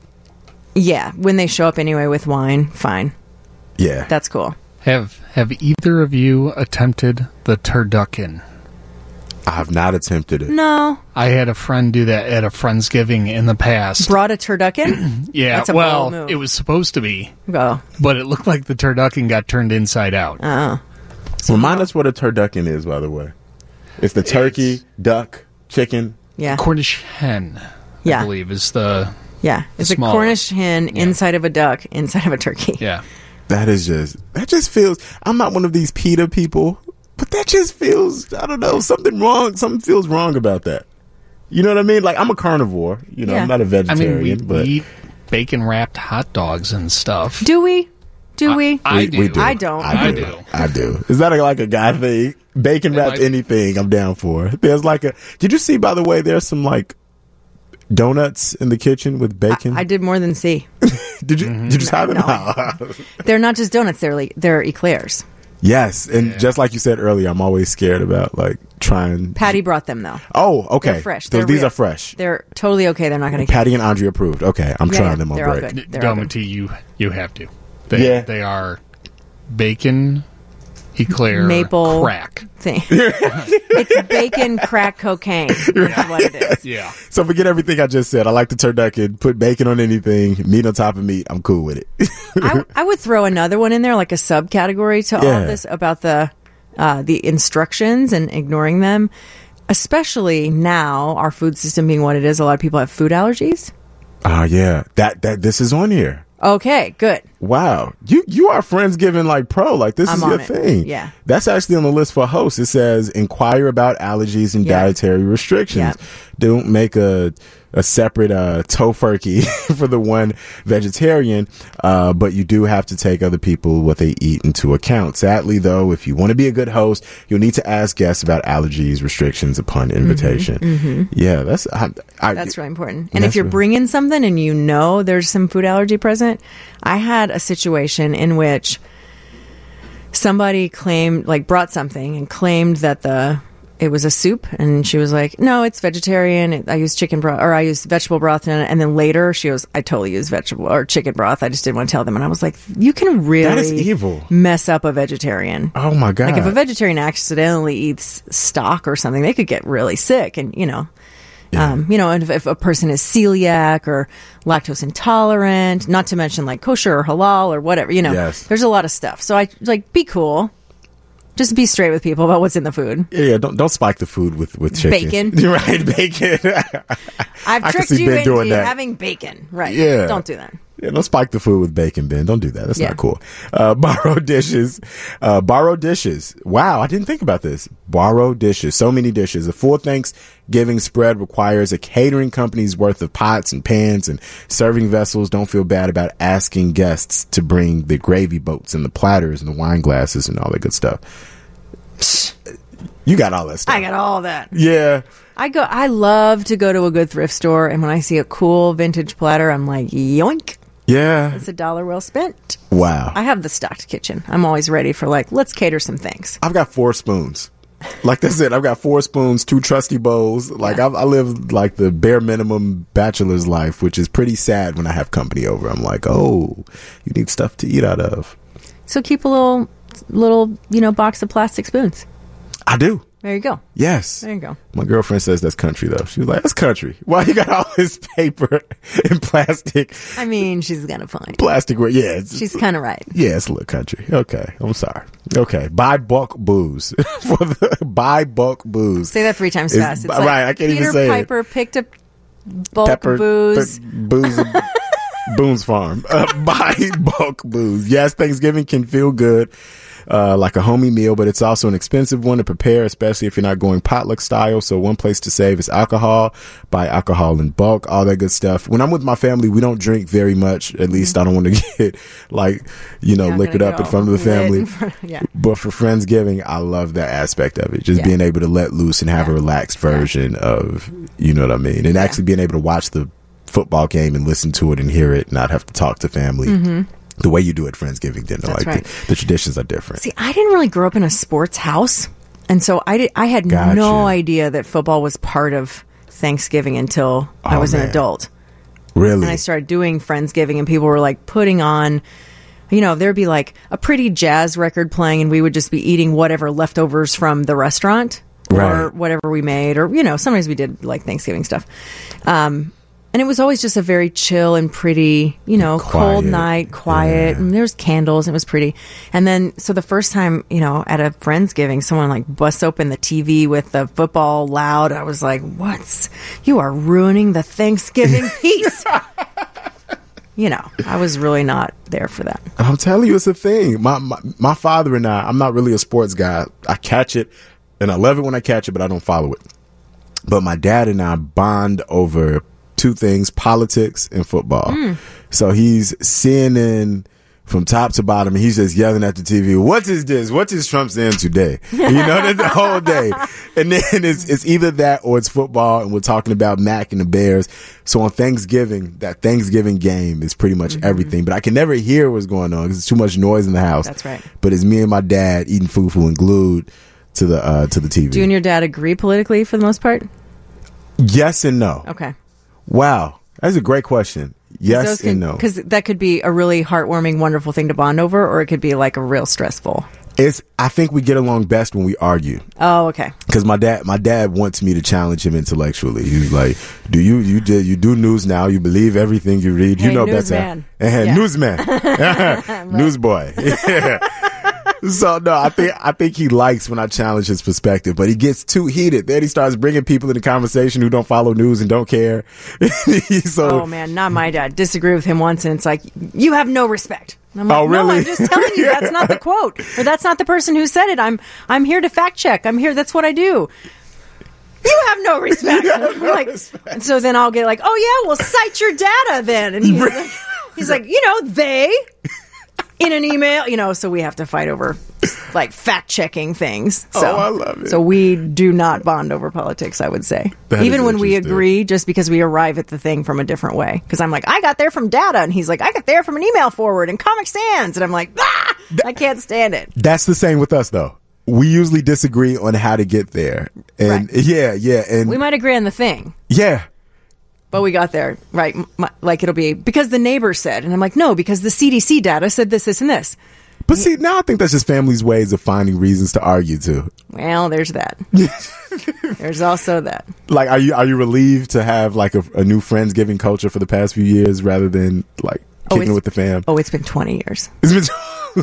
yeah, when they show up anyway with wine, fine. Yeah. That's cool. Have Have either of you attempted the turducken? I have not attempted it. No. I had a friend do that at a Friendsgiving in the past. Brought a turducken? Yeah, That's a well, bold move. it was supposed to be, Go. but it looked like the turducken got turned inside out. Oh. Remind us what a turducken is, by the way. It's the turkey, duck, chicken. Yeah. Cornish hen, Yeah. I believe, is the... Yeah. It's a Smaller. Cornish hen Yeah. inside of a duck, inside of a turkey. Yeah. That is just, that just feels, I'm not one of these PETA people, but that just feels, I don't know, something wrong. Something feels wrong about that. You know what I mean? Like, I'm a carnivore. You know, Yeah. I'm not a I vegetarian, mean, we, but we eat bacon-wrapped hot dogs and stuff. Do we? Do we? I we, do. we do. I don't. I I do. do. I do. Is that a, like a guy thing? Bacon wrapped might- anything, I'm down for. There's like a, did you see, by the way, there's some like donuts in the kitchen with bacon? I did more than see. did you, did you try them? No. They're not just donuts, they're, like, they're eclairs. Yes, and just like you said earlier, I'm always scared about like trying. Patty brought them, though. Oh, okay. They're fresh. So They're these real. are fresh. They're totally okay. They're not going to Patty and Andrea approved. Okay, I'm Yeah, trying yeah, them on they're all break. good. They're all good. Domity, you you have to. They, Yeah. They are bacon, eclair, Maple. crack. thing. It's bacon, crack, cocaine. That's what it is. Yeah. So forget everything I just said. I like the turducken. Put bacon on anything. Meat on top of meat. I'm cool with it. I, I would throw another one in there, like a subcategory to all Yeah. of this about the uh, the instructions and ignoring them. Especially now, our food system being what it is, a lot of people have food allergies. Ah, yeah. That that this is on here. Okay, good. Wow, you you are Friendsgiving like pro, like this I'm is on your it. thing. Yeah. That's actually on the list for hosts. It says inquire about allergies and Yeah. dietary restrictions. Yeah. Don't make a a separate uh tofurkey for the one vegetarian, uh, but you do have to take other people what they eat into account. Sadly, though, if you want to be a good host, you'll need to ask guests about allergies restrictions upon invitation. Yeah, that's I, I, That's really important. And That's if you're really- bringing something and you know there's some food allergy present, I had a situation in which somebody claimed, like, brought something and claimed that the it was a soup, and she was like, "No, it's vegetarian. It, I use chicken broth, or I use vegetable broth." In it. And then later, she goes, "I totally use vegetable or chicken broth. I just didn't want to tell them." And I was like, "You can really That is evil. mess up a vegetarian." Oh my god! Like if a vegetarian accidentally eats stock or something, they could get really sick. And, you know, um, you know, and if, if a person is celiac or lactose intolerant, not to mention like kosher or halal or whatever, you know, Yes. there's a lot of stuff. So I like, be cool. Just be straight with people about what's in the food. yeah, yeah, don't don't spike the food with with chicken. Bacon. You're right, bacon. I've I can tricked see you Ben into doing that. having bacon. Right. Yeah. Don't do that. Yeah, don't spike the food with bacon, Ben. Don't do that. That's Yeah. not cool. Uh, borrow dishes. Uh, borrow dishes. Wow, I didn't think about this. Borrow dishes. So many dishes. A full Thanksgiving spread requires a catering company's worth of pots and pans and serving vessels. Don't feel bad about asking guests to bring the gravy boats and the platters and the wine glasses and all that good stuff. You got all that stuff. I got all that. Yeah. I go. I love to go to a good thrift store, and when I see a cool vintage platter, I'm like, yoink! Yeah. It's a dollar well spent. Wow. I have the stocked kitchen. I'm always ready for like, let's cater some things. I've got four spoons. Like that's it. I've got four spoons, two trusty bowls. Like I, I live like the bare minimum bachelor's life, which is pretty sad when I have company over. I'm like, oh, you need stuff to eat out of. So keep a little, little, you know, box of plastic spoons. I do. There you go. Yes. There you go. My girlfriend says that's country though. She was like, that's country. Why you got all this paper and plastic? I mean, she's gonna find. Plastic. Yeah. It's, She's kind of right. yeah, it's a little country. Okay. I'm sorry. Okay. Buy bulk booze. For the, buy bulk booze. Say that three times It's- fast. It's right, like I can't even Peter say it. Piper picked up bulk Pepper, booze. pe- booze, Boone's Farm. Uh, buy bulk booze. Yes, Thanksgiving can feel good, uh, like a homey meal, but it's also an expensive one to prepare, especially if you're not going potluck style. So one place to save is alcohol. Buy alcohol in bulk, all that good stuff. When I'm with my family, we don't drink very much. At least I don't want to get like, you know, You're not liquored gonna up in go front of the lit family. in front- yeah. But for Friendsgiving, I love that aspect of it. Just Yeah. being able to let loose and have Yeah. a relaxed version of, you know what I mean? And actually being able to watch the football game and listen to it and hear it, not have to talk to family. Mm-hmm. the way you do it Friendsgiving dinner. That's like right. the, the traditions are different. See, I didn't really grow up in a sports house, and so I did, I had Gotcha. no idea that football was part of Thanksgiving until I Oh, was an man. adult. Really? And I started doing Friendsgiving, and people were like putting on, you know, there'd be like a pretty jazz record playing, and we would just be eating whatever leftovers from the restaurant or Right. whatever we made, or, you know, sometimes we did like Thanksgiving stuff. Um, and it was always just a very chill and pretty, you know, cold Quiet. night, quiet, Yeah. and there's candles, and it was pretty. And then, so the first time, you know, at a Friendsgiving, someone like busts open the T V with the football loud. I was like, what's, you are ruining the Thanksgiving peace. You know, I was really not there for that. I'm telling you, it's a thing. My, my my father and I, I'm not really a sports guy. I catch it, and I love it when I catch it, but I don't follow it. But my dad and I bond over two things: politics and football. Mm. So he's C N N from top to bottom, and he's just yelling at the T V, "What is this? What is Trump saying today?" You know, that's the whole day. And then it's it's either that or it's football, and we're talking about Mac and the Bears. So on Thanksgiving, that Thanksgiving game is pretty much Mm-hmm. everything. But I can never hear what's going on because it's too much noise in the house. That's right. But it's me and my dad eating fufu and glued to the uh, to the T V. Do you and your dad agree politically for the most part? Yes and no. Okay. Wow, that's a great question. Yes Those and can- no. Because that could be a really heartwarming, wonderful thing to bond over, or it could be like a real stressful. It's. I think we get along best when we argue. Oh, okay. Because my dad, my dad wants me to challenge him intellectually. He's like, "Do you you did you do news now? You believe everything you read? You Hey, know newsman. better." And Yeah. newsman, newsboy. Yeah. So no, I think I think he likes when I challenge his perspective, but he gets too heated. Then he starts bringing people into conversation who don't follow news and don't care. so Oh man, not my dad. Disagree with him once, and it's like, you have no respect. And I'm like, Oh, no, really? I'm just telling you that's not the quote, or that's not the person who said it. I'm I'm here to fact check. I'm here. That's what I do. You have no respect. I'm like, and so then I'll get like, oh yeah, well cite your data then. And he's like, he's like, you know, they in an email, you know. So we have to fight over like fact checking things. So, Oh, I love it. So we do not bond over politics, I would say. That is Even when we interesting. agree, just because we arrive at the thing from a different way. Because I'm like, I got there from data, and he's like, I got there from an email forward and Comic Sans, and I'm like, ah, I can't stand it. that's the same with us, though. We usually disagree on how to get there, and Right. yeah, yeah, and We might agree on the thing, yeah. but we got there right. m- Like it'll be because the neighbor said, and I'm like, no, because the C D C data said this, this, and this. But see, now I think that's just families' ways of finding reasons to argue too. Well, there's that. There's also that. Like, are you are you relieved to have like a, a new Friendsgiving culture for the past few years rather than like Oh, kicking it it's- with the fam? Oh, it's been twenty years. It's been-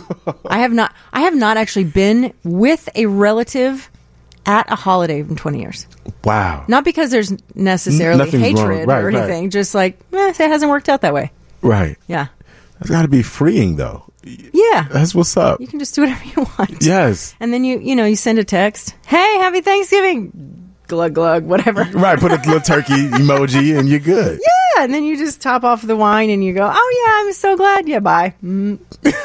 I have not. I have not actually been with a relative at a holiday in twenty years. wow. Not because there's necessarily Nothing's wrong. hatred Right, or right. anything. Just like eh, it hasn't worked out that way. Right. Yeah, That's got to be freeing, though. yeah. That's what's up. You can just do whatever you want. Yes. And then you, you know, you send a text. Hey, happy Thanksgiving. Glug glug, whatever. Right. Put a little turkey emoji, and you're good. Yeah, and then you just top off the wine and you go, oh yeah, I'm so glad. Yeah, bye. Mm,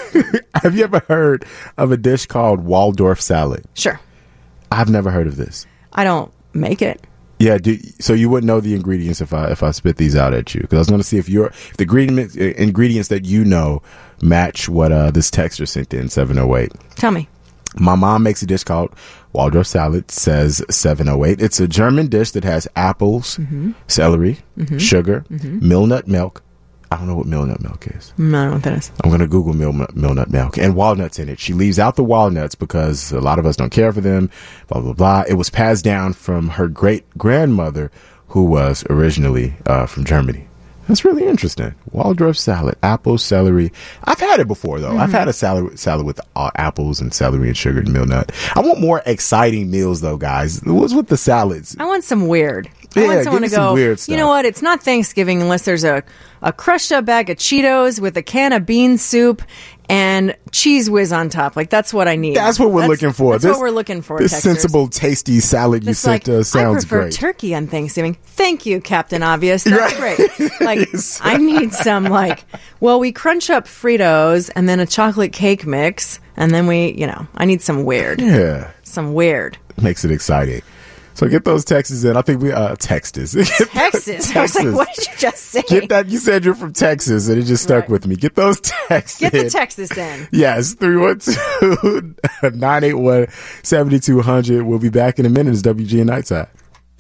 Have you ever heard of a dish called Waldorf salad? sure. I've never heard of this. I don't make it. Yeah, do, so you wouldn't know the ingredients if I if I spit these out at you, because I was going to see if your if the ingredients ingredients that you know match what uh, this texter sent in seven oh eight. Tell me. My mom makes a dish called Waldorf salad. Says seven oh eight. It's a German dish that has apples, celery, sugar, milnut milk. I don't know what milnut milk is. Mm, I don't know what that is. I'm going to Google mil- milnut milk and walnuts in it. She leaves out the walnuts because a lot of us don't care for them, blah, blah, blah. It was passed down from her great grandmother, who was originally uh, from Germany. That's really interesting. Waldorf salad, apples, celery. I've had it before, though. I've had a salad salad with uh, apples and celery and sugar and milnut. I want more exciting meals, though, guys. What's with the salads? I want some weird. I Yeah, want give someone me to some go, weird you know stuff. what? It's not Thanksgiving unless there's a, a crushed up bag of Cheetos with a can of bean soup and cheese whiz on top. Like, that's what I need. That's what we're looking for. That's This- what we're looking for, This Texters. sensible, tasty salad you It's sent like, us sounds I prefer great. turkey on Thanksgiving. Thank you, Captain Obvious. That's great. Like, I need some, like, well, we crunch up Fritos and then a chocolate cake mix, and then we, you know, I need some weird. Yeah. Some weird. Makes it exciting. So get those Texas in. I think we uh Texas. Texas. I was like, what did you just say? Get that. You said you're from Texas, and it just stuck Right. with me. Get those Texas. Get the Texas in. Yes, three one two, nine eight one, seven two zero zero. We'll be back in a minute. It's W G N Nightside.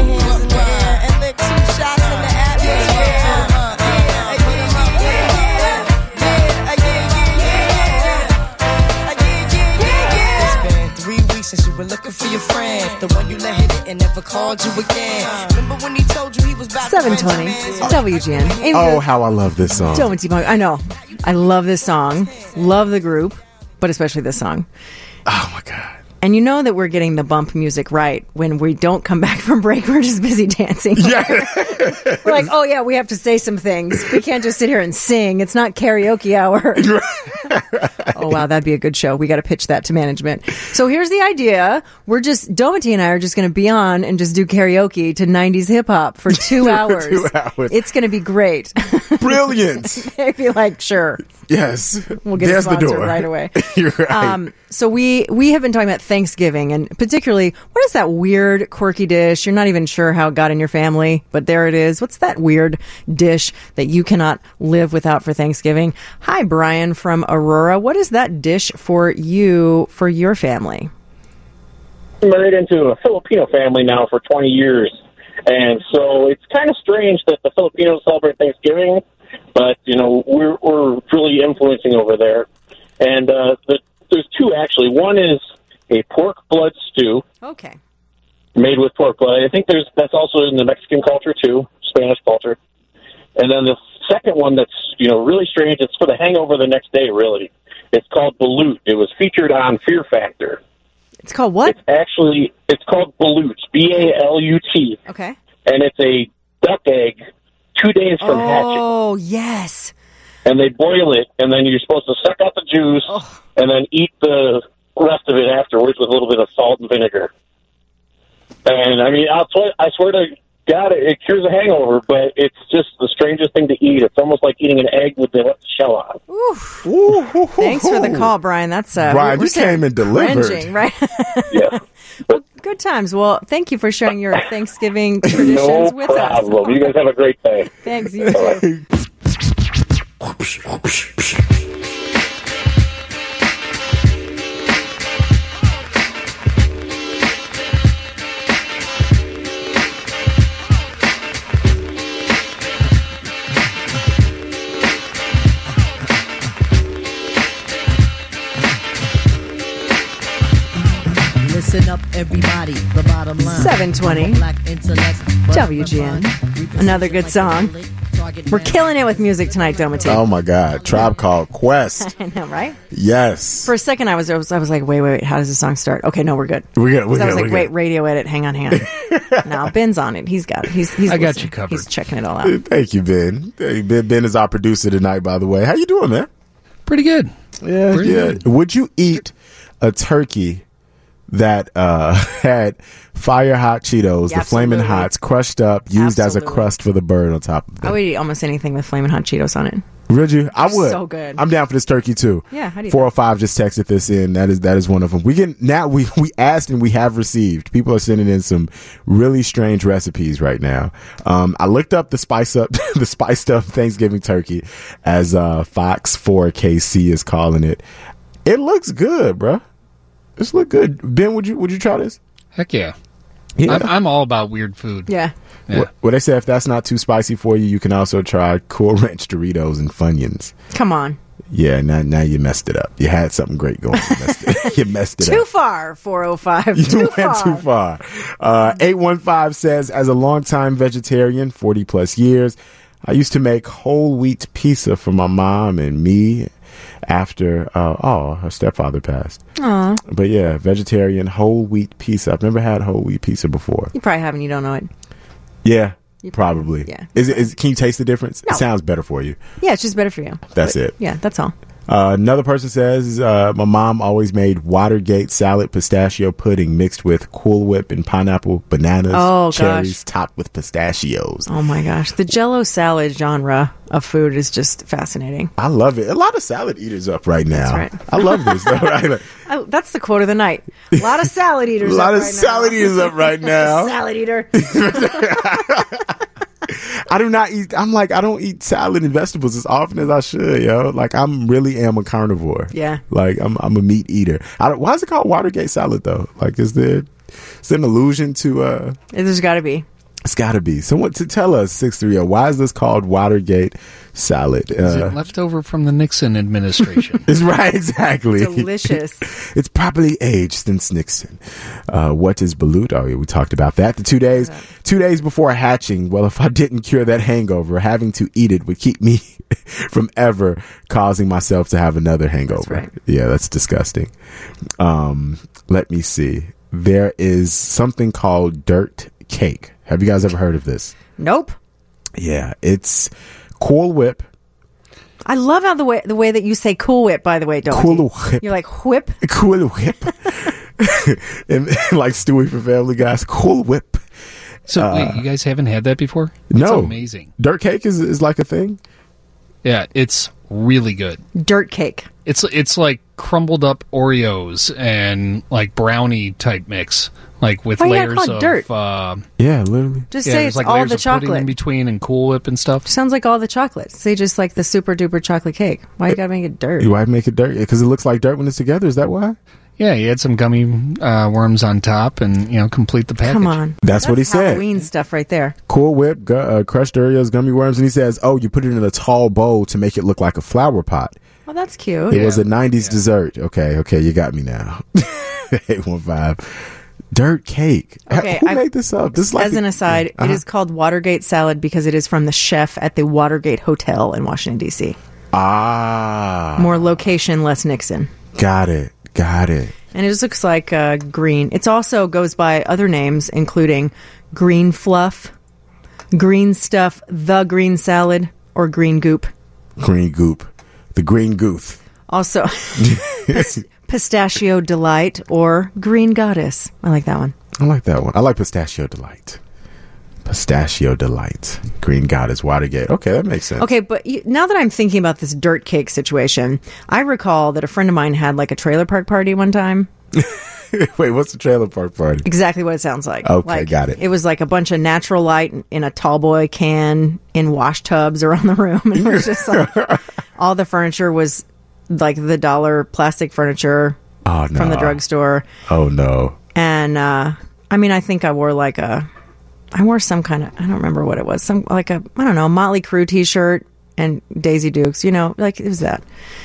Since you were looking for your friend, the one you let hit it and never called you again. Remember when he told you he was about seven twenty W G N. Amy Oh, Booth, how I love this song. Don't T-Bone. I know. I love this song. Love the group, but especially this song. Oh my God. And you know that we're getting the bump music right when we don't come back from break. We're just busy dancing. Yeah. We're like, oh yeah, we have to say some things. We can't just sit here and sing. It's not karaoke hour. Oh wow, that'd be a good show. We got to pitch that to management. So here's the idea: we're just Domity and I are just going to be on and just do karaoke to nineties hip hop for two hours. Two hours. It's going to be great. Brilliant. They'd be like, sure, Yes. we'll get There's a the sponsor door. right away. You're right. Um, so we we have been talking about Thanksgiving, and particularly, what is that weird, quirky dish? You're not even sure how it got in your family, but there it is. What's that weird dish that you cannot live without for Thanksgiving? Hi, Brian from Aurora. What is that dish for you, for your family? Married into a Filipino family now for twenty years. And so it's kind of strange that the Filipinos celebrate Thanksgiving, but, you know, we're, we're really influencing over there. And uh, the, there's two, actually. One is a pork blood stew Okay. made with pork blood. I think there's that's also in the Mexican culture, too, Spanish culture. And then the second one that's, you know, really strange, it's for the hangover the next day, really. It's called balut. It was featured on Fear Factor. It's called what? It's actually, it's called balut, B A L U T. Okay. And it's a duck egg two days from hatching. Oh, yes. And they boil it, and then you're supposed to suck out the juice Oh. and then eat the rest of it afterwards with a little bit of salt and vinegar. And, I mean, I'll swear, I swear to God, it, it cures a hangover, but it's just the strangest thing to eat. It's almost like eating an egg with the shell on. Oof. Ooh, hoo, hoo, Thanks for the hoo. call, Brian. That's uh, Brian, we're you sitting came and delivered. cringing, right? Yeah. Well, good times. Well, thank you for sharing your Thanksgiving traditions No with problem. us. You guys have a great day. Thanks, you too. Listen up, everybody. The bottom line. seven twenty Black intellect, but W G N. Another good song. We're killing it with music tonight, Domity. Oh my God. Tribe Called Quest. I know, right? Yes. For a second, I was, I was I was like, wait, wait, wait. How does the song start? Okay, no, we're good. We're good. We're So I was good. like, we're wait, good. radio edit. Hang on, hang on. Now Ben's on it. He's got it. He's he's I got listening. you covered. He's checking it all out. Thank you, Ben. Hey, Ben. Ben is our producer tonight, by the way. How you doing, man? Pretty good. Yeah, Pretty yeah. good. Would you eat a turkey that uh, had fire hot Cheetos, the Flamin' Absolutely. Hots, crushed up, used as a Absolutely. crust for the bird on top of I them? would eat almost anything with Flamin' Hot Cheetos on it. Would you? I would. so good. I'm down for this turkey too. Yeah, how do you four oh five just texted this in. That is that is one of them. We get now we we asked and we have received. People are sending in some really strange recipes right now. Um, I looked up the spice up the spiced up Thanksgiving turkey, as uh, Fox four K C is calling it. It looks good, bruh. This look good. Ben, would you would you try this? Heck yeah. Yeah. I'm, I'm all about weird food. Yeah. Yeah. What, what they say, if that's not too spicy for you, you can also try Cool Ranch Doritos and Funyuns. Come on. Yeah, now now you messed it up. You had something great going. You messed it, you messed it Too up. far, four oh five. You Too went far. too far. Uh, eight one five says, as a longtime vegetarian, forty plus years, I used to make whole wheat pizza for my mom and me after, uh, oh, her stepfather passed. Aw. But yeah, vegetarian whole wheat pizza. I've never had whole wheat pizza before. You probably haven't. You don't know it. Yeah, You probably. yeah. Is it? Is, can you taste the difference? No. It sounds better for you. Yeah, it's just better for you. That's But, it. Yeah, that's all. Uh, another person says, uh, my mom always made Watergate salad pistachio pudding mixed with Cool Whip and pineapple, bananas, Oh, cherries, gosh. topped with pistachios. Oh my gosh, the Jello salad genre of food is just fascinating. I love it. A lot of salad eaters up right now. That's right. I love this, though, right? Like, I, that's the quote of the night. A lot of salad eaters. a lot up of right salad now. eaters up right now. Salad eater. I do not eat. I'm like, I don't eat salad and vegetables as often as I should, yo. Like, I'm really am a carnivore. Yeah. Like, I'm I'm a meat eater. I don't, why is it called Watergate salad though? Like, is there is there an allusion to? uh There's got to be. It's got to be. Someone to tell us six three zero. Why is this called Watergate salad? Is Uh, it left over from the Nixon administration? it's right, exactly. Delicious. It's properly aged since Nixon. Uh, what is balut? Oh, yeah, we talked about that. The two days, two days before hatching. Well, if I didn't cure that hangover, having to eat it would keep me from ever causing myself to have another hangover. That's right. Yeah, that's disgusting. Um, let me see. There is something called dirt cake. Have you guys ever heard of this? Nope. Yeah, it's Cool Whip. I love how the way the way that you say Cool Whip. By the way, don't Cool you? Whip. You're like whip. Cool Whip. and, and like Stewie from Family Guys, Cool Whip. So wait, you guys haven't had that before? No. It's amazing. Dirt cake is is like a thing? Yeah, it's really good. Dirt cake. It's it's like crumbled up Oreos and like brownie type mix, like with Why you gotta layers call it of dirt? Uh, Yeah, literally. Just yeah, say there's it's like all layers the of pudding chocolate. in between and Cool Whip and stuff. Sounds like all the chocolate. Say just like the super duper chocolate cake. Why you gotta make it dirt? Why make it dirt? Because it looks like dirt when it's together. Is that why? Yeah, you add some gummy uh, worms on top, and you know, complete the package. Come on. That's what he said. Halloween stuff right there. Cool Whip, gu- uh, crushed Oreos, gummy worms, and he says, "Oh, you put it in a tall bowl to make it look like a flower pot." Well, that's cute. It was a Yeah. nineties Yeah. dessert. Okay, okay, you got me now. eight one five. Dirt cake. Okay, Who I- made this up? This is like As an aside, Uh-huh. it is called Watergate salad because it is from the chef at the Watergate Hotel in Washington, D C. Ah, More location, less Nixon. got it, got it. And it just looks like uh, green. It also goes by other names, including green fluff, green stuff, the green salad, or green goop. Green goop, the green goof. Also, pis- pistachio delight or green goddess. I like that one. I like that one. I like pistachio delight. Pistachio delight. Green goddess Watergate. Okay, that makes sense. Okay, but you, now that I'm thinking about this dirt cake situation, I recall that a friend of mine had like a trailer park party one time. Wait, what's the trailer park party? Exactly what it sounds like. Okay, Like, got it. It was like a bunch of natural light in a tall boy can in wash tubs around the room. And it was just like all the furniture was like the dollar plastic furniture Oh no. from the drugstore. Oh no. And uh, I mean, I think I wore like a, I wore some kind of, I don't remember what it was, some like a, I don't know, Motley Crue t-shirt and Daisy Dukes, you know, like it was that.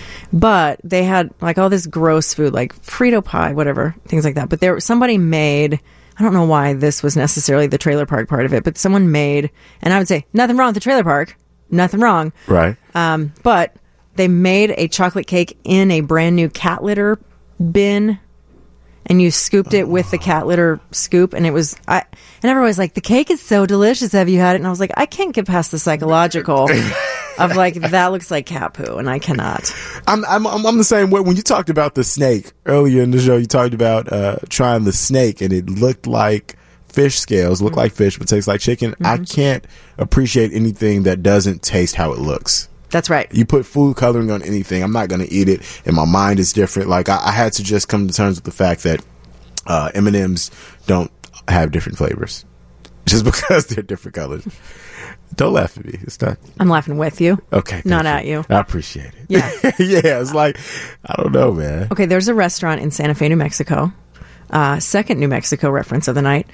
But they had like all this gross food, like Frito pie, whatever, things like that. But there, somebody made, I don't know why this was necessarily the trailer park part of it, but someone made, and I would say nothing wrong with the trailer park, nothing wrong. Right. Um, but they made a chocolate cake in a brand new cat litter bin, and you scooped it with the cat litter scoop, and it was I. And everybody's like, "The cake is so delicious. Have you had it?" And I was like, "I can't get past the psychological of like that looks like cat poo, and I cannot." I'm, I'm I'm I'm the same way. When you talked about the snake earlier in the show, you talked about uh, trying the snake, and it looked like fish scales, looked like fish, but tastes like chicken. I can't appreciate anything that doesn't taste how it looks. That's right. You put food coloring on anything, I'm not going to eat it, and my mind is different. Like I, I had to just come to terms with the fact that uh, M and M's don't have different flavors just because they're different colors. Don't laugh at me. It's not I'm laughing with you. okay. thank Not at you. I appreciate it. Yeah. yeah. It's like I don't know, man. Okay, there's a restaurant in Santa Fe, New Mexico. Uh, second New Mexico reference of the night.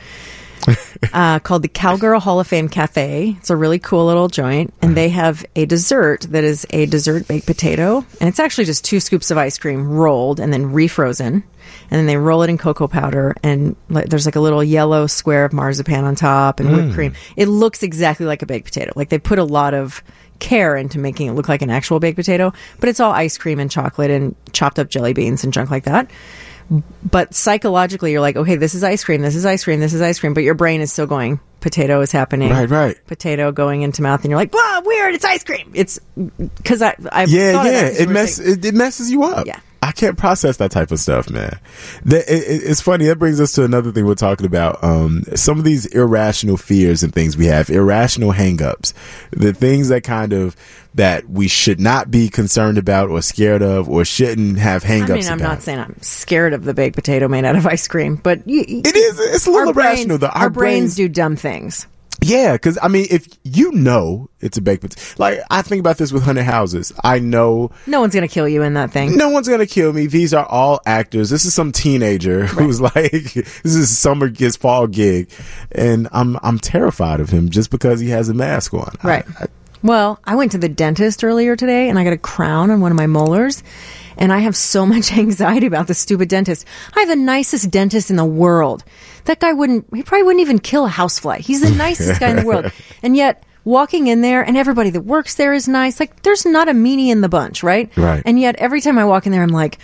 Uh, called the Cowgirl Hall of Fame Cafe. It's a really cool little joint, and they have a dessert that is a dessert baked potato, and it's actually just two scoops of ice cream rolled and then refrozen, and then they roll it in cocoa powder, and like, there's like a little yellow square of marzipan on top and whipped cream. It looks exactly like a baked potato. Like they put a lot of care into making it look like an actual baked potato, but it's all ice cream and chocolate and chopped up jelly beans and junk like that. But psychologically, you're like, okay, this is ice cream, this is ice cream, this is ice cream, but your brain is still going, potato is happening. Right, right. Potato going into mouth, and you're like, "Wow, weird! It's ice cream." It's because I, I Yeah, thought of yeah. that as you It were mess saying- it, it messes you up. Yeah. I can't process that type of stuff, man. The, it, it, it's funny. That brings us to another thing we're talking about. Um, some of these irrational fears and things we have, irrational hangups, the things that kind of that we should not be concerned about or scared of or shouldn't have hangups I mean, I'm about. not saying I'm scared of the baked potato made out of ice cream, but you, It is. It's a little our brains, irrational. Though. Our, Our brains, brains do dumb things. Yeah, because I mean, if you know it's a baked potato, like I think about this with haunted houses. I know No one's gonna kill you in that thing. no one's gonna kill me. These are all actors. This is some teenager who's like, this is summer his fall gig, and I'm I'm terrified of him just because he has a mask on. Right. I, I, Well, I went to the dentist earlier today, and I got a crown on one of my molars, and I have so much anxiety about this stupid dentist. I have the nicest dentist in the world. That guy wouldn't, he probably wouldn't even kill a housefly. He's the nicest guy in the world. And yet, walking in there, and everybody that works there is nice. Like, there's not a meanie in the bunch, right? Right. And yet, every time I walk in there, I'm like,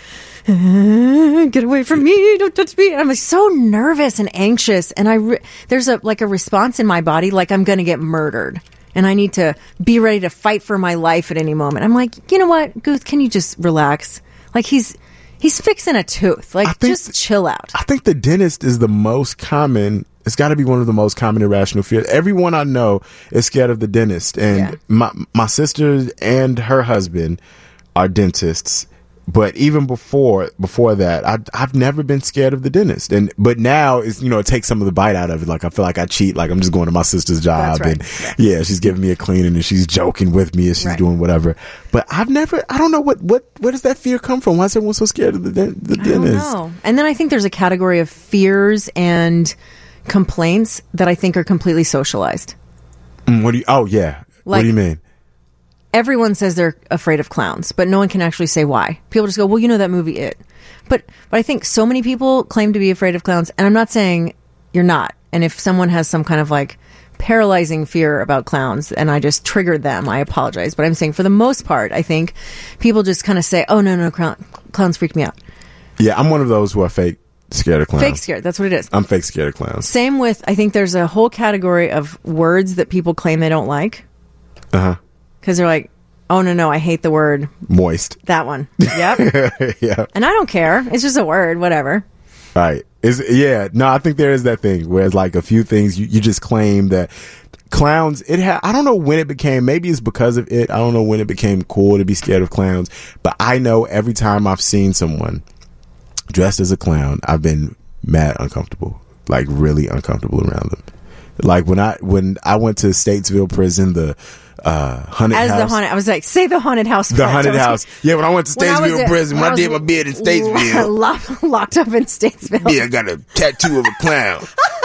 "Uh, get away from me, don't touch me." And I'm like, so nervous and anxious. And I, re- there's a, like a response in my body, like I'm going to get murdered. And I need to be ready to fight for my life at any moment. I'm like, you know what, Guth, can you just relax? Like he's he's fixing a tooth. Like, think just chill out. I think the dentist is the most common. It's got to be one of the most common irrational fears. Everyone I know is scared of the dentist, and Yeah. my my sister and her husband are dentists. But even before before that, I, I've never been scared of the dentist. And but now it's, you know, it takes some of the bite out of it. Like I feel like I cheat. Like I'm just going to my sister's job, That's right. and yeah, she's giving me a cleaning and she's joking with me and she's Right. doing whatever. But I've never. I don't know what what where does that fear come from? Why is everyone so scared of the den- the I don't dentist? know. And then I think there's a category of fears and complaints that I think are completely socialized. Mm, what do you? Oh yeah. what Like- do you mean? Everyone says they're afraid of clowns, but no one can actually say why. People just go, well, you know that movie It. But but I think so many people claim to be afraid of clowns, and I'm not saying you're not. And if someone has some kind of like paralyzing fear about clowns and I just triggered them, I apologize. But I'm saying for the most part, I think people just kind of say, oh, no, no, clown, clowns freak me out. Yeah, I'm one of those who are fake scared of clowns. Fake scared. That's what it is. I'm fake scared of clowns. Same with, I think there's a whole category of words that people claim they don't like. Uh huh. Because they're like, oh, no, no, I hate the word. Moist. That one. Yep. Yeah. And I don't care. It's just a word, whatever. Right. Is yeah. No, I think there is that thing where it's like a few things you, you just claim that clowns. It ha- I don't know when it became. Maybe it's because of it. I don't know when it became cool to be scared of clowns. But I know every time I've seen someone dressed as a clown, I've been mad uncomfortable, like really uncomfortable around them. Like when I when I went to Statesville Prison, the uh, haunted As house. the haunted, I was like, say the haunted house. The part. haunted Don't- house. Yeah, when I went to When I was Statesville there- Prison, when I, was did my bid in Statesville. locked, locked up in Statesville. Yeah, I got a tattoo of a clown.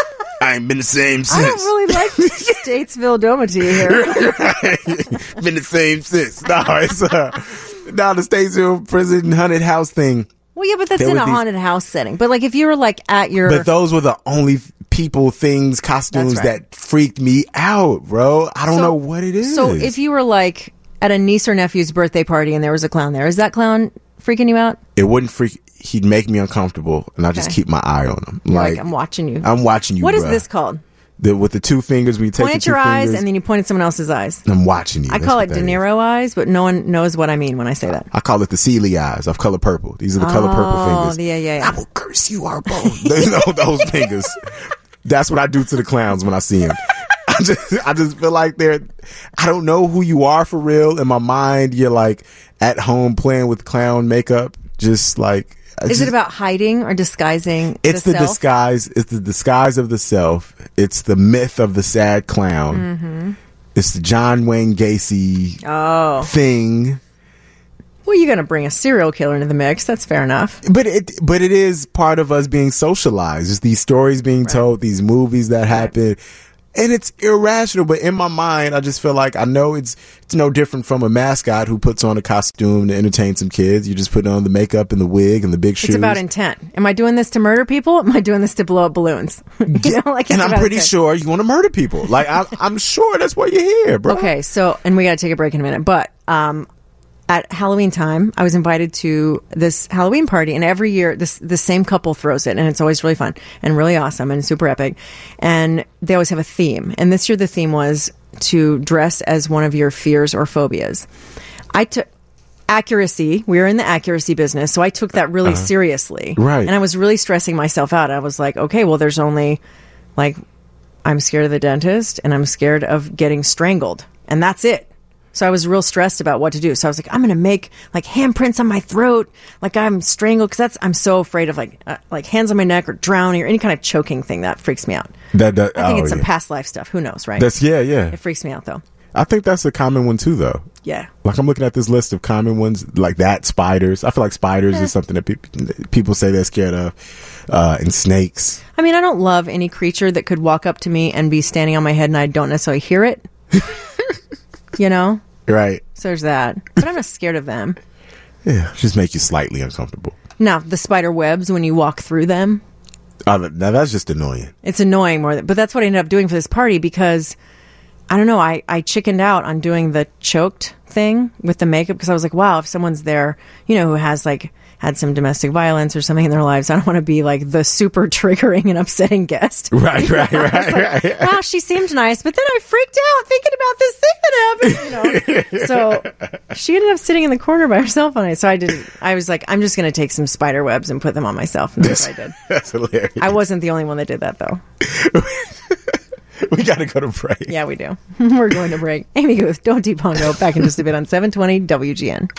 I ain't been the same since. I don't really like Statesville Domity here. been the same since. No, it's uh, no the Statesville Prison haunted house thing. Well, yeah, but that's There in were a these- haunted house setting. But like, if you were like at your, But those were the only f- people, things, costumes That's right. that freaked me out, bro. I don't So- know what it is. so if you were like at a niece or nephew's birthday party and there was a clown there, is that clown freaking you out? it wouldn't freak. He'd make me uncomfortable, and I just Okay. keep my eye on him. You're Like, like, I'm watching you. I'm watching you. What is bruh. this called? The, with the two fingers, we take Point the at two your eyes fingers, and then you point at someone else's eyes. I'm watching you. I That's call what it that De is. Niro eyes, but no one knows what I mean when I say that. I call it the Sealy eyes of color purple. These are the color purple Oh, fingers. yeah, yeah, yeah. I will curse you, Arbone. There's no those fingers. That's what I do to the clowns when I see them. I just, I just feel like they're. I don't know who you are for real. In my mind, you're like at home playing with clown makeup, just like. I Is just- it about hiding or disguising? It's the, self? disguise. It's the disguise of the self. It's the myth of the sad clown. Mm-hmm. It's the John Wayne Gacy Oh. thing. Well, you're going to bring a serial killer into the mix. That's fair enough. But it, but it is part of us being socialized. It's these stories being told, these movies that happen, and it's irrational. But in my mind, I just feel like I know it's it's no different from a mascot who puts on a costume to entertain some kids. You just put on the makeup and the wig and the big shoes. It's about intent. Am I doing this to murder people? Am I doing this to blow up balloons? you know, like it's and I'm about pretty intent. sure you want to murder people. Like I, I'm sure that's why you're here, bro. Okay, so and we got to take a break in a minute, but um, at Halloween time, I was invited to this Halloween party, and every year this the same couple throws it, and it's always really fun and really awesome and super epic. And they always have a theme. And this year the theme was to dress as one of your fears or phobias. I took accuracy. We were in the accuracy business, so I took that really uh-huh. seriously. Right. And I was really stressing myself out. I was like, okay, well, there's only like I'm scared of the dentist, and I'm scared of getting strangled, and that's it. So I was real stressed about what to do. So I was like, I'm going to make like handprints on my throat, like I'm strangled, because that's I'm so afraid of like uh, like hands on my neck or drowning or any kind of choking thing. That freaks me out. That, that I think oh, it's some yeah. past life stuff. Who knows, right? That's yeah, yeah. It freaks me out though. I think that's a common one too, though. Yeah. Like I'm looking at this list of common ones, like that spiders. I feel like spiders Eh. is something that pe- people say they're scared of, uh, and snakes. I mean, I don't love any creature that could walk up to me and be standing on my head and I don't necessarily hear it. You know? Right. So there's that. But I'm not scared of them. Yeah, just make you slightly uncomfortable. Now, the spider webs, when you walk through them, Uh, now that's just annoying. it's annoying more than, but that's what I ended up doing for this party because I don't know, I, I chickened out on doing the choked thing with the makeup because I was like, wow, if someone's there, you know, who has like had some domestic violence or something in their lives, I don't want to be like the super triggering and upsetting guest. Right, right, right, like, right. wow, she seemed nice, but then I freaked out thinking about this thing that happened, you know. So she ended up sitting in the corner by herself on it. So I didn't, I was like, I'm just going to take some spider webs and put them on myself. And that's what I did. That's hilarious. I wasn't the only one that did that though. We got to go to break. Yeah, we do. We're going to break. Amy Guth, Don't Deep Pongo, back in just a bit on seven twenty W G N.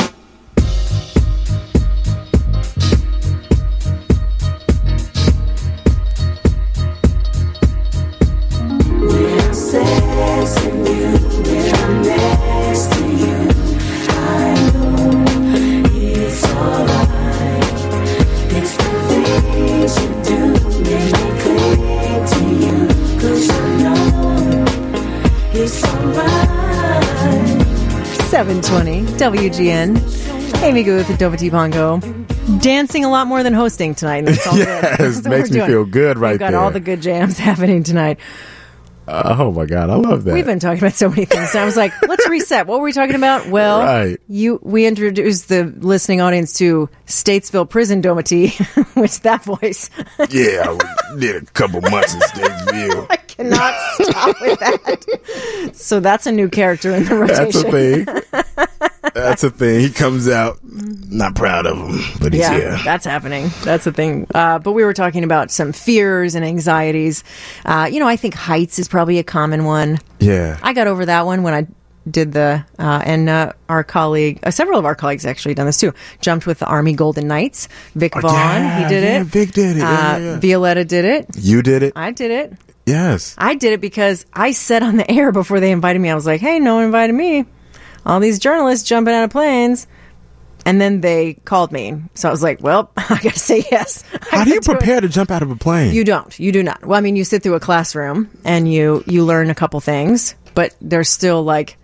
seven twenty W G N. Amy Guth with Dova T. Pongo. Dancing a lot more than hosting tonight. And that's all Yes, good. That's makes me doing. feel good right We've got there. all the good jams happening tonight. Uh, oh my God, I love that. We've been talking about so many things. And I was like, let's reset. What were we talking about? Well, Right. you we introduced the listening audience to Statesville Prison Domity, which that voice. Yeah, we did a couple months in Statesville. I cannot stop with that. So that's a new character in the rotation. That's a thing. That's a thing. He comes out not proud of him, but he's Yeah, here. that's happening. That's the thing. Uh, but we were talking about some fears and anxieties. Uh, you know, I think heights is probably a common one. Yeah. I got over that one when I did the, uh, and uh, our colleague, uh, several of our colleagues actually done this too, jumped with the Army Golden Knights. Vic Oh, Vaughn, yeah, he did yeah, it. Vic did it. Yeah, Uh, yeah, yeah. Violetta did it. You did it? I did it. Yes. I did it because I said on the air before they invited me, I was like, hey, no one invited me. All these journalists jumping out of planes. And then they called me. So I was like, well, I got to say yes. I How do you gotta it. prepare to jump out of a plane? You don't. You do not. Well, I mean, you sit through a classroom and you, you learn a couple things, but there's still like,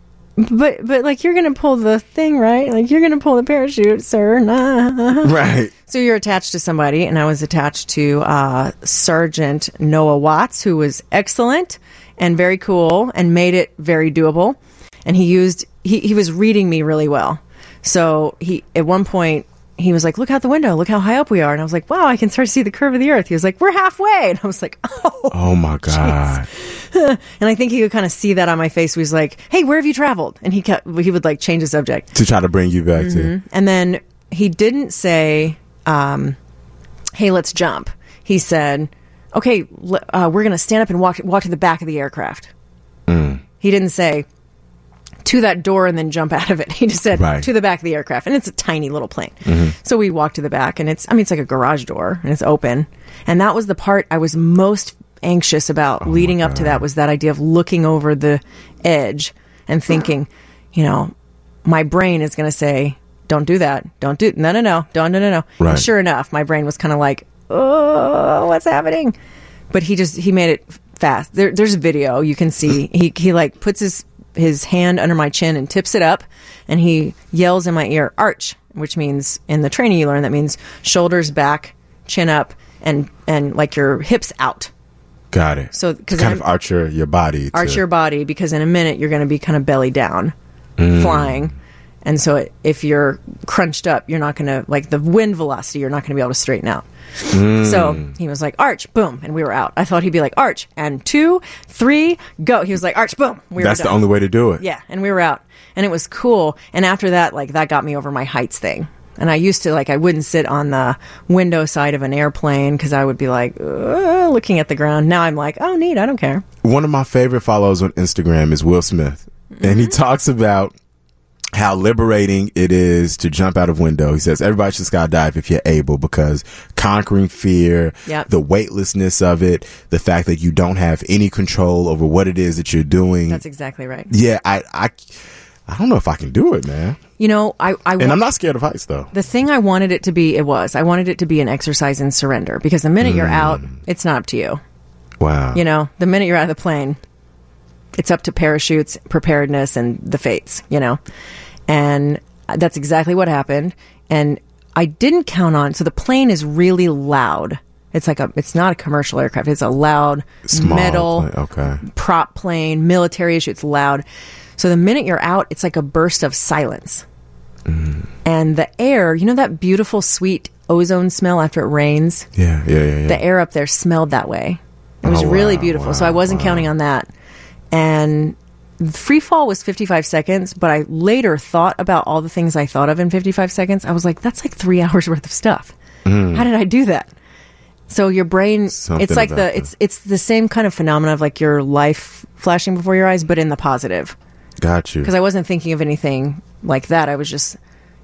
but, but like you're going to pull the thing, right? Like you're going to pull the parachute, sir. Nah. Right. So you're attached to somebody, and I was attached to uh, Sergeant Noah Watts, who was excellent and very cool and made it very doable. And he used, he, he was reading me really well. So he, at one point, he was like, look out the window, look how high up we are. And I was like, wow, I can start to see the curve of the earth. He was like, we're halfway. And I was like, oh. Oh my God. And I think he could kind of see that on my face. He was like, hey, where have you traveled? And he kept, he would like change the subject. To try to bring you back to. And then he didn't say, um, hey, let's jump. He said, okay, l- uh, we're going to stand up and walk, walk to the back of the aircraft. Mm. He didn't say to that door and then jump out of it. He just said Right. to the back of the aircraft. And it's a tiny little plane. So we walked to the back, and it's, I mean, it's like a garage door and it's open. And that was the part I was most anxious about leading up to that, was that idea of looking over the edge and thinking, you know, my brain is going to say, don't do that. Don't do, no, no, no, don't, no, no, no. Right. And sure enough, my brain was kind of like, oh, what's happening? But he just, he made it fast. There, there's a video you can see. He, he like puts his, his hand under my chin and tips it up, and he yells in my ear, arch, which means in the training you learn that means shoulders back, chin up, and, and like your hips out. Got it. So, To because kind of arch your, your body. arch to, your body, because in a minute you're going to be kind of belly down, flying. And so it, if you're crunched up, you're not going to, like the wind velocity, you're not going to be able to straighten out. Mm. So he was like, arch, boom, and we were out. I thought he'd be like, arch, and two, three, go. He was like, arch, boom. We That's were the done. only way to do it. Yeah, and we were out. And it was cool. And after that, like, that got me over my heights thing. And I used to, like, I wouldn't sit on the window side of an airplane because I would be like, uh, looking at the ground. Now I'm like, oh, neat, I don't care. One of my favorite follows on Instagram is Will Smith. Mm-hmm. And he talks about how liberating it is to jump out of window. He says everybody should skydive if you're able, because conquering fear, Yep. the weightlessness of it, the fact that you don't have any control over what it is that you're doing. That's exactly right. Yeah, I, I, I don't know if I can do it, man. You know, I, I And wa- I'm not scared of heights, though. the thing I wanted it to be, it was, I wanted it to be an exercise in surrender, because the minute you're out, it's not up to you. Wow. You know, the minute you're out of the plane, it's up to parachutes, preparedness, and the fates, you know? And that's exactly what happened. And I didn't count on, so the plane is really loud. It's like a, it's not a commercial aircraft. It's a loud Small metal plane, okay. prop plane, military issue. It's loud. So the minute you're out, it's like a burst of silence. Mm. And the air, you know that beautiful, sweet ozone smell after it rains? Yeah, yeah, yeah, yeah. The air up there smelled that way. It was Oh, really wow, beautiful. wow, so I wasn't wow. counting on that. And free fall was fifty-five seconds, but I later thought about all the things I thought of in fifty-five seconds. I was like, that's like three hours worth of stuff. How did I do that? So your brain, Something it's like about the, that. it's, it's the same kind of phenomena of like your life flashing before your eyes, but in the positive. Got you. Because I wasn't thinking of anything like that. I was just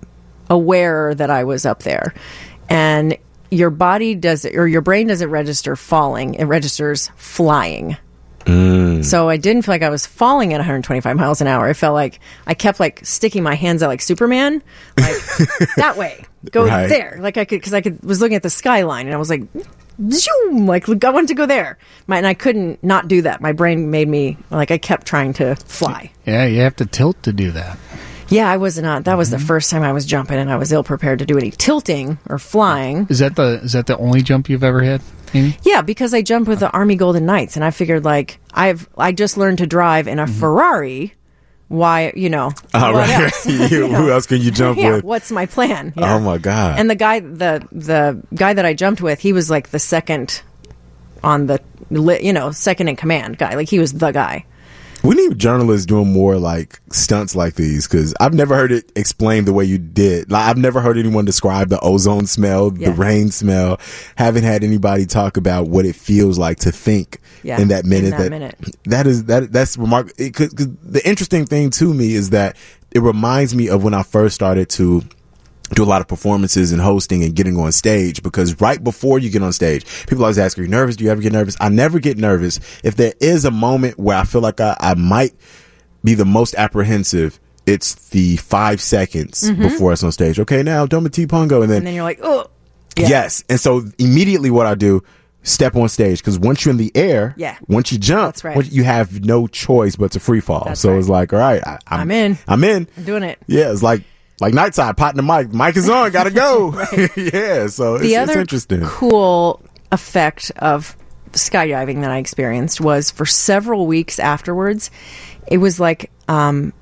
aware that I was up there. And your body does or your brain doesn't register falling, it registers flying. Mm. So I didn't feel like I was falling at one hundred twenty-five miles an hour. It felt like I kept like sticking my hands out like Superman, like that way, go Right. there. Like I could, because I could was looking at the skyline and I was like, zoom, like I wanted to go there. My, and I couldn't not do that. My brain made me like I kept trying to fly. Yeah, you have to tilt to do that. Yeah, I was not. That was the first time I was jumping, and I was ill prepared to do any tilting or flying. Is that the is that the only jump you've ever had, Amy? Yeah, because I jumped with the Army Golden Knights, and I figured like I've I just learned to drive in a Ferrari. Why, you know? All what right. else? You- You know? Who else can you jump yeah, with? what's my plan? Yeah. Oh my God. And the guy, the the guy that I jumped with, he was like the second on the, li- you know, second in command guy. Like he was the guy. We need journalists doing more like stunts like these, because I've never heard it explained the way you did. Like I've never heard anyone describe the ozone smell, Yeah. the rain smell. Haven't had anybody talk about what it feels like to think Yeah, in that minute. in that minute. that is that that's remarkable. Because the interesting thing to me is that it reminds me of when I first started to do a lot of performances and hosting and getting on stage, because right before you get on stage, people always ask, are you nervous? Do you ever get nervous? I never get nervous. If there is a moment where I feel like I, I might be the most apprehensive, it's the five seconds before it's on stage. Okay, now Doma T Pongo. And then, And then you're like, oh, yeah. yes. And so immediately what I do, step on stage, because once you're in the air, Yeah. once you jump, That's right. once- you have no choice but to free fall. That's so right. it's like, all right, I, I'm, I'm in. I'm in. I'm doing it. Yeah, it's like like nightside, potting the mic. Mic is on, gotta go. Yeah, so it's, The it's other interesting. cool effect of skydiving that I experienced was for several weeks afterwards, it was like, um,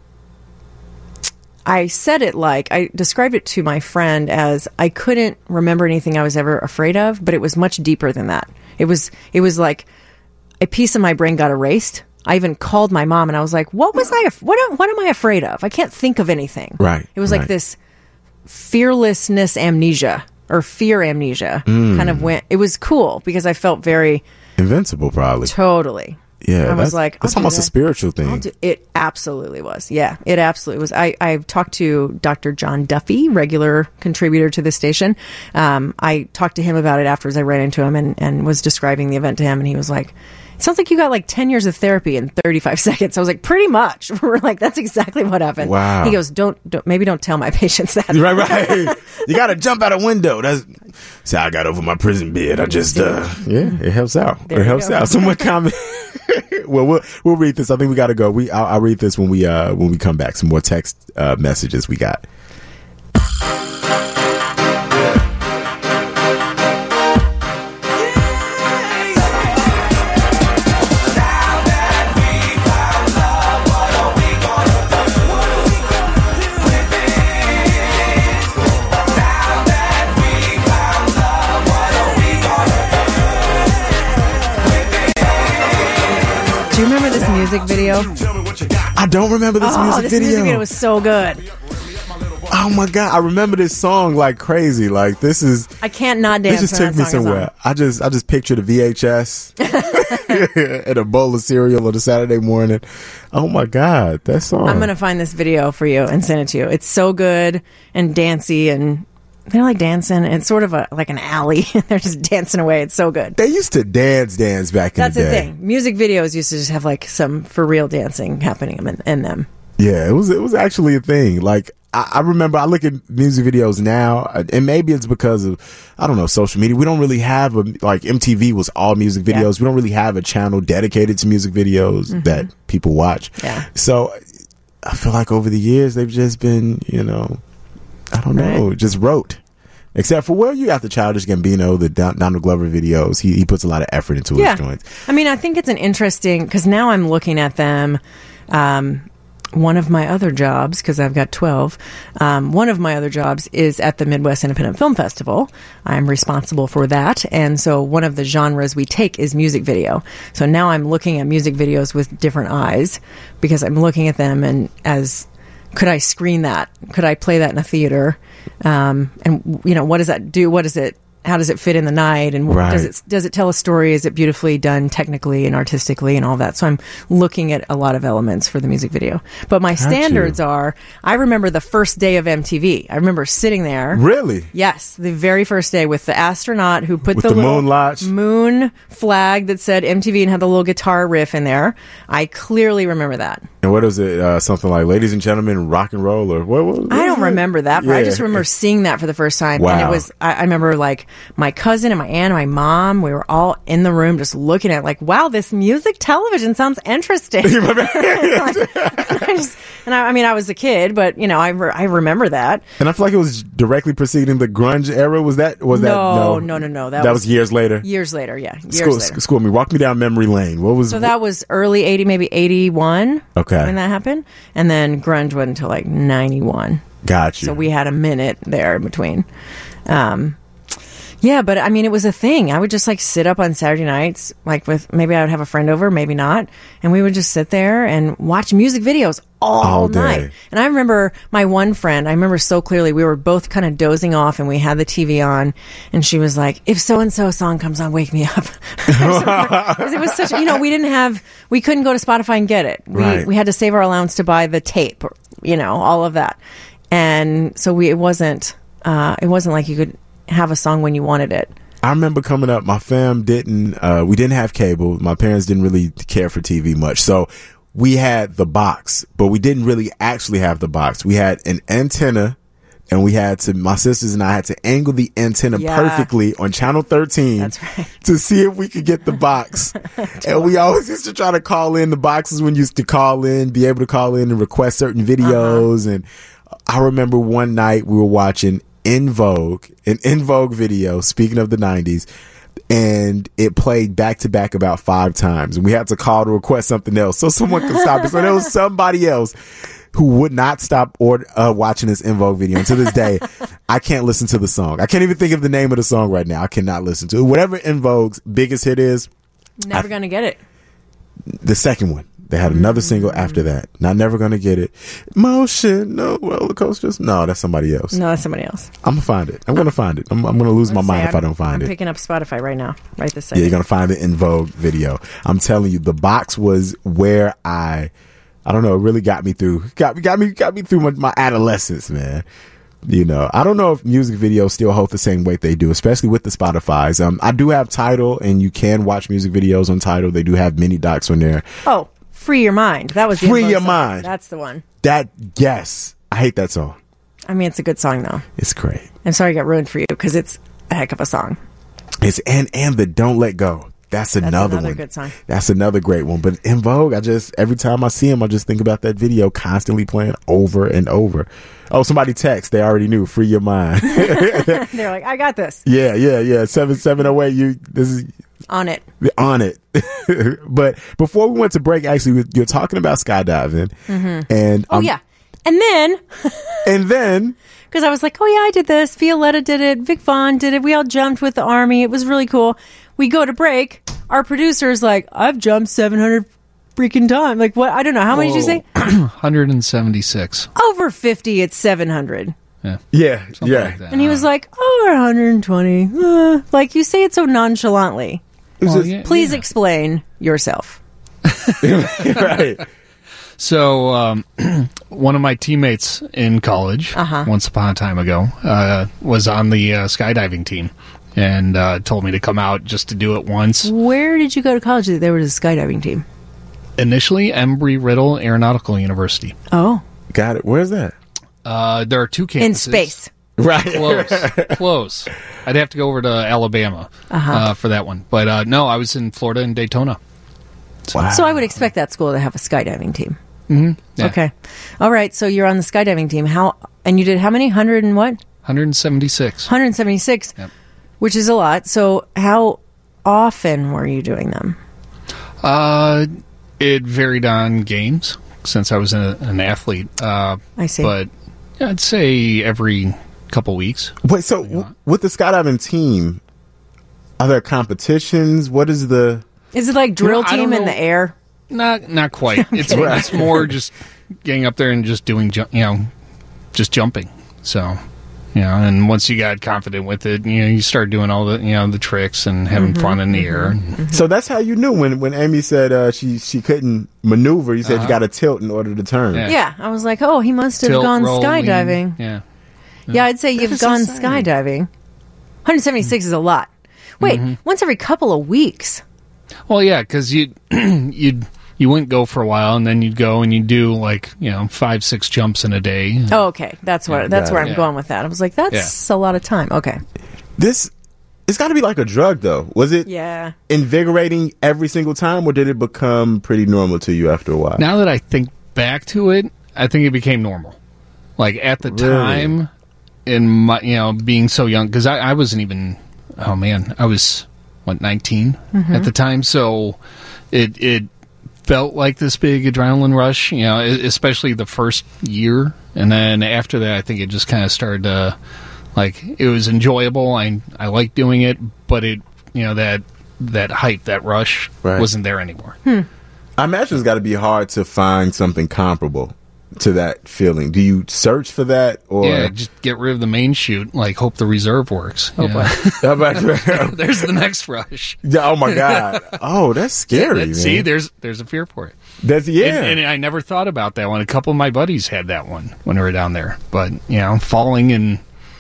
I said it like, I described it to my friend as I couldn't remember anything I was ever afraid of, but it was much deeper than that. It was, it was like a piece of my brain got erased. I even called my mom and I was like, what was I, af- what, am- what am I afraid of? I can't think of anything. Right, It was like right. this fearlessness amnesia or fear amnesia Mm. kind of went, it was cool because I felt very Invincible, probably. totally. Yeah, I was that's, like, that's I'll do almost a that. spiritual I'll thing. do- It absolutely was. Yeah, it absolutely was. I, I've talked to Doctor John Duffy, regular contributor to the station. Um, I talked to him about it afterwards. I ran into him and, and was describing the event to him, and he was like, it sounds like you got like ten years of therapy in thirty-five seconds. I was like, pretty much. We're like, that's exactly what happened. Wow. He goes, don't, don't maybe don't tell my patients that. Right, right. You gotta jump out a window. That's see, I got over my prison bed. I just uh yeah, it helps out. There it you helps go. out. Someone comment. Well, we'll we'll read this. I think we gotta go. We I'll, I'll read this when we uh when we come back. Some more text uh, messages we got. Do you remember this music video? I don't remember this Oh, music this video. music video was so good. Oh my god, I remember this song like crazy. Like this is I can't not dance. this just when took that me song is somewhere. on. I just I just pictured a V H S and a bowl of cereal on a Saturday morning. Oh my god, that song. I'm gonna find this video for you and send it to you. It's so good and dancey, and they're like dancing. It's sort of a like an alley. They're just dancing away. It's so good. They used to dance dance back in That's the the day. thing. Music videos used to just have like some for real dancing happening in, in them. Yeah, it was it was actually a thing. Like I, I remember, I look at music videos now, and maybe it's because of I don't know social media. We don't really have a like M T V was all music videos. Yeah. We don't really have a channel dedicated to music videos Mm-hmm. that people watch. Yeah. So I feel like over the years they've just been, you know, I don't know, Right. just wrote. Except for, well, you got the Childish Gambino, the Don- Donald Glover videos. He he puts a lot of effort into Yeah. his joints. I mean, I think it's an interesting because now I'm looking at them. Um, one of my other jobs, because I've got twelve, um, one of my other jobs is at the Midwest Independent Film Festival. I'm responsible for that. And so one of the genres we take is music video. So now I'm looking at music videos with different eyes because I'm looking at them and as could I screen that? Could I play that in a theater? Um, and, you know, what does that do? What does it, how does it fit in the night? And Right. does it, does it tell a story? Is it beautifully done technically and artistically and all that? So I'm looking at a lot of elements for the music video. But my standards you. are, I remember the first day of M T V. I remember sitting there. Really? Yes, the very first day with the astronaut who put With the, the little moon lodge? moon flag that said M T V and had the little guitar riff in there. I clearly remember that. And what is it? Uh, something like "Ladies and Gentlemen, Rock and Roll" or what? what, what I is don't it? remember that, but I Yeah. just remember seeing that for the first time. And it Wow. was, I, I remember like my cousin and my aunt and my mom, we were all in the room just looking at it like, wow, this music television sounds interesting. You remember? I just, and I, I mean, I was a kid, but you know, I, re- I remember that. And I feel like it was directly preceding the grunge era. Was that? Was that? No, no, no, no. That That was- was years later. Years later, yeah. Years School, later. school me. Walk me down memory lane. What was? So that was early eighty, maybe eighty-one. Okay. When that happened. And then grunge went until like ninety-one. Got you. So we had a minute there in between. Um, yeah, but I mean, it was a thing. I would just like sit up on Saturday nights, like with maybe I would have a friend over, maybe not. And we would just sit there and watch music videos all, All day. night. And I remember my one friend, I remember so clearly, we were both kind of dozing off and we had the T V on. And she was like, if so and so song comes on, wake me up. Because it was such, you know, we didn't have, we couldn't go to Spotify and get it. We, Right. we had to save our allowance to buy the tape, or, you know, all of that. And so we, it wasn't, uh, it wasn't like you could have a song when you wanted it. I remember coming up, my fam didn't, uh, we didn't have cable. My parents didn't really care for T V much. So we had the box, but we didn't really actually have the box. We had an antenna and we had to, my sisters and I had to angle the antenna Yeah. perfectly on channel thirteen That's right. to see if we could get the box. And we always used to try to call in the boxes when you used to call in, be able to call in and request certain videos. Uh-huh. And I remember one night we were watching In Vogue, an In Vogue video, speaking of the nineties, and it played back to back about five times. And we had to call to request something else so someone could stop it. So there was somebody else who would not stop or, uh, watching this In Vogue video. And to this day, I can't listen to the song. I can't even think of the name of the song right now. I cannot listen to it. Whatever In Vogue's biggest hit is, Never going to get it. the second one. They had another single after that. Not Never Gonna Get It. Motion, no roller coasters. No, that's somebody else. No, that's somebody else. I'm gonna find it. I'm gonna find it. I'm, I'm gonna lose my Let's mind say if I I'm- don't find I'm it. picking up Spotify right now, right this Yeah, second. you're gonna find the In Vogue video. I'm telling you, the box was where I, I don't know, it really got me through, got got me, got me through my, my adolescence, man. You know, I don't know if music videos still hold the same weight they do, especially with the Spotify's. Um, I do have Tidal, and you can watch music videos on Tidal. They do have mini docs on there. Oh, Free Your Mind. That was the Free info Your song. Mind. That's the one. That, yes, I hate that song. I mean, it's a good song, though. It's great. I'm sorry it got ruined for you because it's a heck of a song. It's and and the Don't Let Go. That's another, another one. good song. That's another great one. But In Vogue, I just every time I see him, I just think about that video constantly playing over and over. Oh, somebody text. They already knew. Free Your Mind. They're like, I got this. yeah, yeah, yeah. Seven seven oh eight. You this is On it. on it. But before we went to break, actually, you're talking about skydiving, and Oh, um, yeah. And then, and then because I was like, oh, yeah, I did this. Violetta did it. Vic Vaughn did it. We all jumped with the Army. It was really cool. We go to break. Our producer's like, I've jumped seven hundred freaking time. Like, what? I don't know. How many did you say? one hundred seventy-six. Over fifty, it's seven hundred. Yeah. Yeah, Something yeah. like that. And he was like, oh, one hundred twenty. Uh, like, you say it so nonchalantly. It was Well, just- yeah, Please yeah. explain yourself. right. So, um, one of my teammates in college, Uh-huh. once upon a time ago, uh, was on the uh, skydiving team and uh, told me to come out just to do it once. Where did you go to college? There was a skydiving team. Initially, Embry-Riddle Aeronautical University. Oh, Got it. Where's that? Uh, there are two campuses. in space. Right. Close. Close. I'd have to go over to Alabama Uh-huh. uh, for that one. But uh, no, I was in Florida in Daytona. Wow. So I would expect that school to have a skydiving team. Yeah. Okay. All right. So you're on the skydiving team. How? And you did how many? Hundred and what? one hundred seventy-six. one hundred seventy-six, Yep. which is a lot. So how often were you doing them? Uh, it varied on games since I was a, an athlete. Uh, I see. But yeah, I'd say every couple weeks. Wait, so w- with the skydiving team, are there competitions? What is the... Is it like drill You know, I team don't in know. the air? Not not quite. It's Right. it's more just getting up there and just doing ju- you know just jumping. So you know, and once you got confident with it, you know, you start doing all the you know the tricks and having Mm-hmm. fun in the air. So that's how you knew when, when Amy said uh, she, she couldn't maneuver. You said Uh-huh. you got to tilt in order to turn. Yeah. Yeah. I was like, oh, he must have Tilt, gone roll, lean. skydiving. Yeah. Yeah, I'd say you've is gone insane. skydiving. one hundred seventy-six is a lot. Wait, Mm-hmm. once every couple of weeks. Well, yeah, because you you'd you wouldn't go for a while, and then you'd go and you'd do like you know five six jumps in a day. Oh, okay. That's what. That's got where it. I'm Yeah. going with that. I was like, that's a lot of time. Okay. This, it's got to be like a drug, though. Was it Yeah. invigorating every single time, or did it become pretty normal to you after a while? Now that I think back to it, I think it became normal. Like at the Really? time, in my you know being so young, because I, I wasn't even. Oh man, I was what nineteen at the time, so it it felt like this big adrenaline rush. You know, e- especially the first year, and then after that, I think it just kind of started to like it was enjoyable. I I liked doing it, but it you know that that hype, that rush, Right. wasn't there anymore. I imagine it's got to be hard to find something comparable to that feeling. Do you search for that, or Yeah, just get rid of the main chute. Like, hope the reserve works. you know? How about you? There's the next rush. Yeah, oh my god! Oh, that's scary. That- man. see, there's there's a fear for it. that's yeah. And, and I never thought about that one. A couple of my buddies had that one when we were down there. But you know, falling and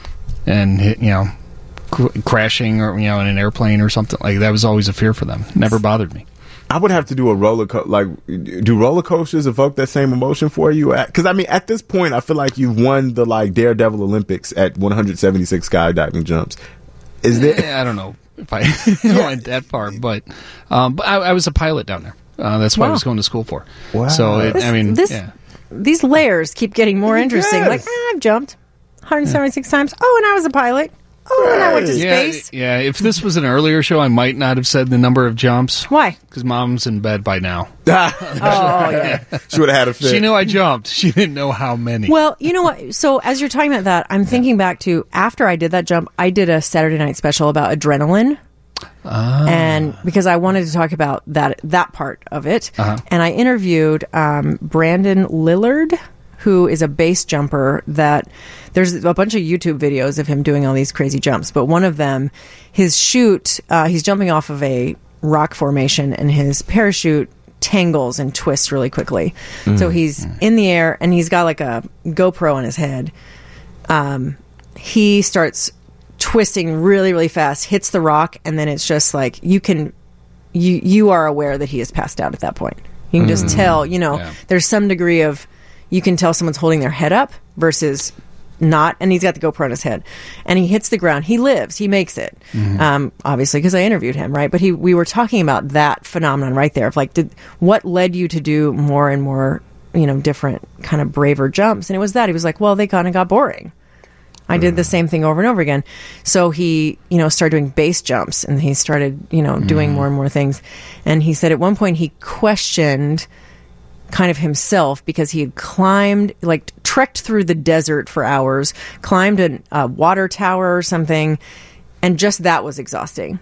and hit, you know, cr- crashing or you know in an airplane or something like that was always a fear for them. Never bothered me. I would have to do a roller co- like do roller coasters evoke that same emotion for you? Because I mean, at this point, I feel like you've won the like Daredevil Olympics at one hundred seventy-six skydiving jumps. Is there? Eh, I don't know if I went that far, but um, but I, I was a pilot down there. Uh, that's what I Wow. was going to school for. Wow. So it, This- I mean, this- yeah. These layers keep getting more interesting. Yes. Like, eh, I've jumped one hundred seventy-six times. Oh, and I was a pilot. Oh, and I went to Right. Yeah, space. yeah. If this was an earlier show, I might not have said the number of jumps Why? because Mom's in bed by now. Oh, yeah. She would have had a fit. She knew I jumped. She didn't know how many. Well, you know what? So as you're talking about that, I'm thinking back to after I did that jump, I did a Saturday night special about adrenaline. And because I wanted to talk about that that part of it, and I interviewed um, Brandon Lillard, who is a base jumper. That there's a bunch of YouTube videos of him doing all these crazy jumps, but one of them, his chute, uh, he's jumping off of a rock formation, and his parachute tangles and twists really quickly. So he's in the air, and he's got like a GoPro on his head. Um, he starts twisting really, really fast, hits the rock, and then it's just like you can, you you are aware that he has passed out at that point. You can just tell, you know, Yeah. there's some degree of, you can tell someone's holding their head up versus not, and he's got the GoPro on his head, and he hits the ground. He lives, he makes it, um, obviously because I interviewed him, right? But he, we were talking about that phenomenon right there of like, did what led you to do more and more, you know, different kind of braver jumps? And it was that he was like, well, they kind of got boring. I did the same thing over and over again. So he, you know, started doing base jumps, and he started, you know, doing more and more things. And he said at one point he questioned kind of himself because he had climbed, like trekked through the desert for hours, climbed a, a water tower or something, and just that was exhausting.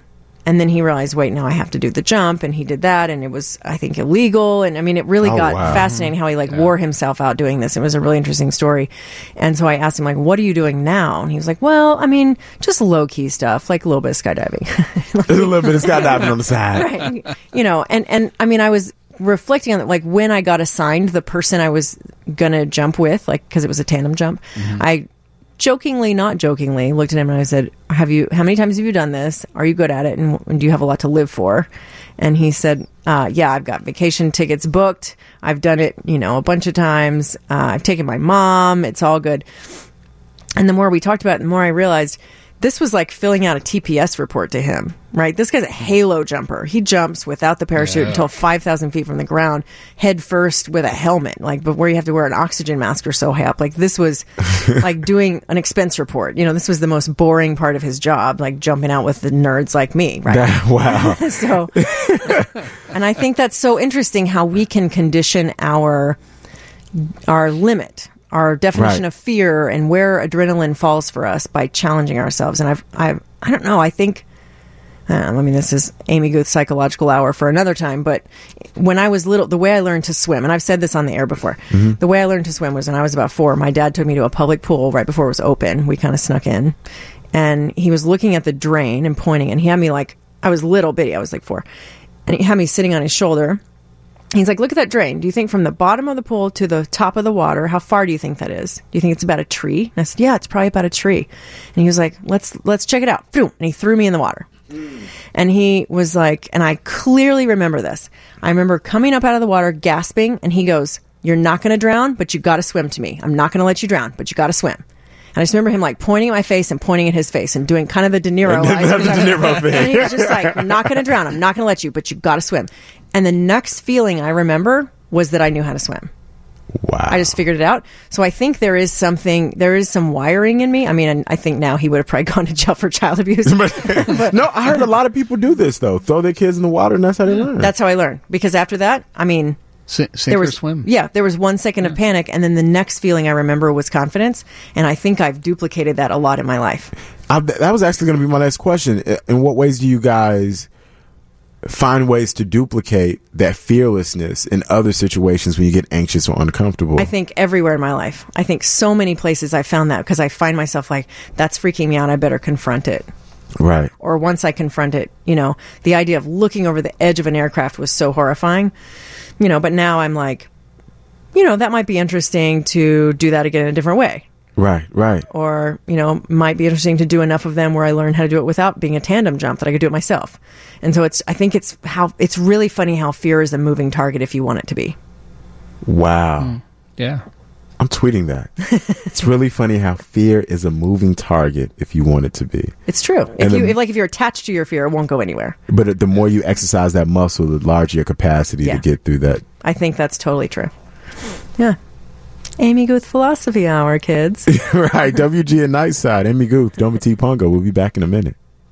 And then he realized, wait, now I have to do the jump, and he did that, and it was, I think, illegal. And I mean, it really Oh, got wow. fascinating how he like wore himself out doing this. It was a really interesting story. And so I asked him, like, what are you doing now? And he was like, well, I mean, just low key stuff, like a little bit of skydiving. There's a little bit of skydiving on the side. Right. You know, and, and I mean, I was reflecting on it, like when I got assigned the person I was going to jump with, like, because it was a tandem jump, I jokingly, not jokingly, looked at him and I said, have you, how many times have you done this? Are you good at it? And, and do you have a lot to live for? And he said, uh, yeah, I've got vacation tickets booked. I've done it, you know, a bunch of times. Uh, I've taken my mom. It's all good. And the more we talked about it, the more I realized this was like filling out a T P S report to him, right? This guy's a halo jumper. He jumps without the parachute Yeah. until five thousand feet from the ground, head first with a helmet, like, but where you have to wear an oxygen mask or so high up. Like, this was like doing an expense report. You know, this was the most boring part of his job, like jumping out with the nerds like me, right? That- wow. So, and I think that's so interesting how we can condition our our limit, our definition Right. of fear, and where adrenaline falls for us by challenging ourselves. And I've, I've I don't know. I think. Uh, I mean, this is Amy Guth's psychological hour for another time. But when I was little, the way I learned to swim, and I've said this on the air before, the way I learned to swim was when I was about four. My dad took me to a public pool right before it was open. We kind of snuck in, and he was looking at the drain and pointing, and he had me like, I was little bitty, I was like four, and he had me sitting on his shoulder. He's like, look at that drain. Do you think from the bottom of the pool to the top of the water, how far do you think that is? Do you think it's about a tree? And I said, yeah, it's probably about a tree. And he was like, let's let's check it out. Boom. And he threw me in the water. And he was like, and I clearly remember this. I remember coming up out of the water, gasping, and he goes, you're not going to drown, but you got to swim to me. I'm not going to let you drown, but you got to swim. And I just remember him like pointing at my face and pointing at his face and doing kind of the De Niro eyes. The De Niro thing. And he was just like, I'm not going to drown. I'm not going to let you, but you got to swim. And the next feeling I remember was that I knew how to swim. Wow. I just figured it out. So I think there is something, there is some wiring in me. I mean, and I think now he would have probably gone to jail for child abuse. No, I heard a lot of people do this though. Throw their kids in the water, and that's how they learn. That's how I learned. Because after that, I mean, Sink, sink there or was swim. yeah, there was one second of panic, and then the next feeling I remember was confidence. And I think I've duplicated that a lot in my life. I, that was actually going to be my next question. In what ways do you guys find ways to duplicate that fearlessness in other situations when you get anxious or uncomfortable? I think everywhere in my life. I think so many places I found that because I find myself like, that's freaking me out. I better confront it. Right. Or once I confront it, you know, the idea of looking over the edge of an aircraft was so horrifying, you know, but now I'm like, you know, that might be interesting to do that again in a different way. Right, right. Or, you know, might be interesting to do enough of them where I learn how to do it without being a tandem jump that I could do it myself. And so it's, I think it's how, it's really funny how fear is a moving target if you want it to be. Wow. Yeah. I'm tweeting that. It's really funny how fear is a moving target if you want it to be. It's true. If And you, the- if, like, if you're attached to your fear, it won't go anywhere. But the more you exercise that muscle, the larger your capacity Yeah. to get through that. I think that's totally true. Yeah. Amy Guth Philosophy Hour, kids. Right. W G and Nightside. Amy Guth, Doma T. Pongo. We'll be back in a minute.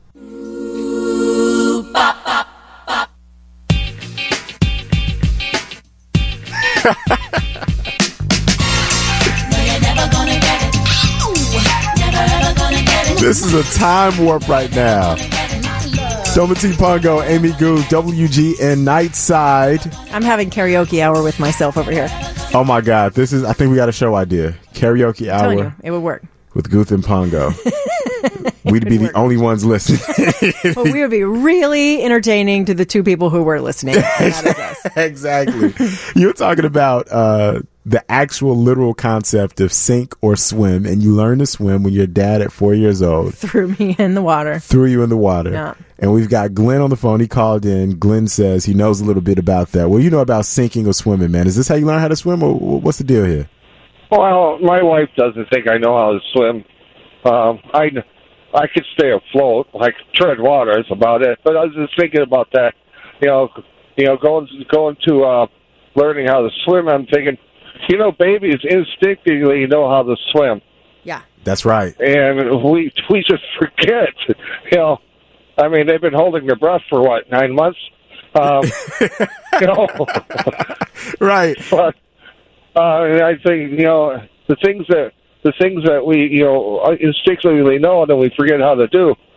This is a time warp right now. Doma T. Pongo, Amy Guth, W G and Nightside. I'm having karaoke hour with myself over here. Oh my God. This is, I think we got a show idea. Karaoke I'm telling you, hour it would work. with Guth and Pongo. We'd be the work. only ones listening. But we would be really entertaining to the two people who were listening. And that is us. Exactly. You're talking about uh, the actual literal concept of sink or swim, and you learn to swim when your dad at four years old Threw me in the water. threw you in the water. Yeah. And we've got Glenn on the phone. He called in. Glenn says he knows a little bit about that. Well, you know about sinking or swimming, man. Is this how you learn how to swim, or what's the deal here? Well, my wife doesn't think I know how to swim. Um, I, I could stay afloat, like tread water. That's about it. But I was just thinking about that. You know, you know, going going to uh, learning how to swim. I'm thinking, you know, babies instinctively know how to swim, Yeah. That's right. and we we just forget. You know, I mean, they've been holding their breath for what, nine months. Um, you know, Right. but uh, and I think, you know, the things that the things that we, you know, instinctively know and then we forget how to do.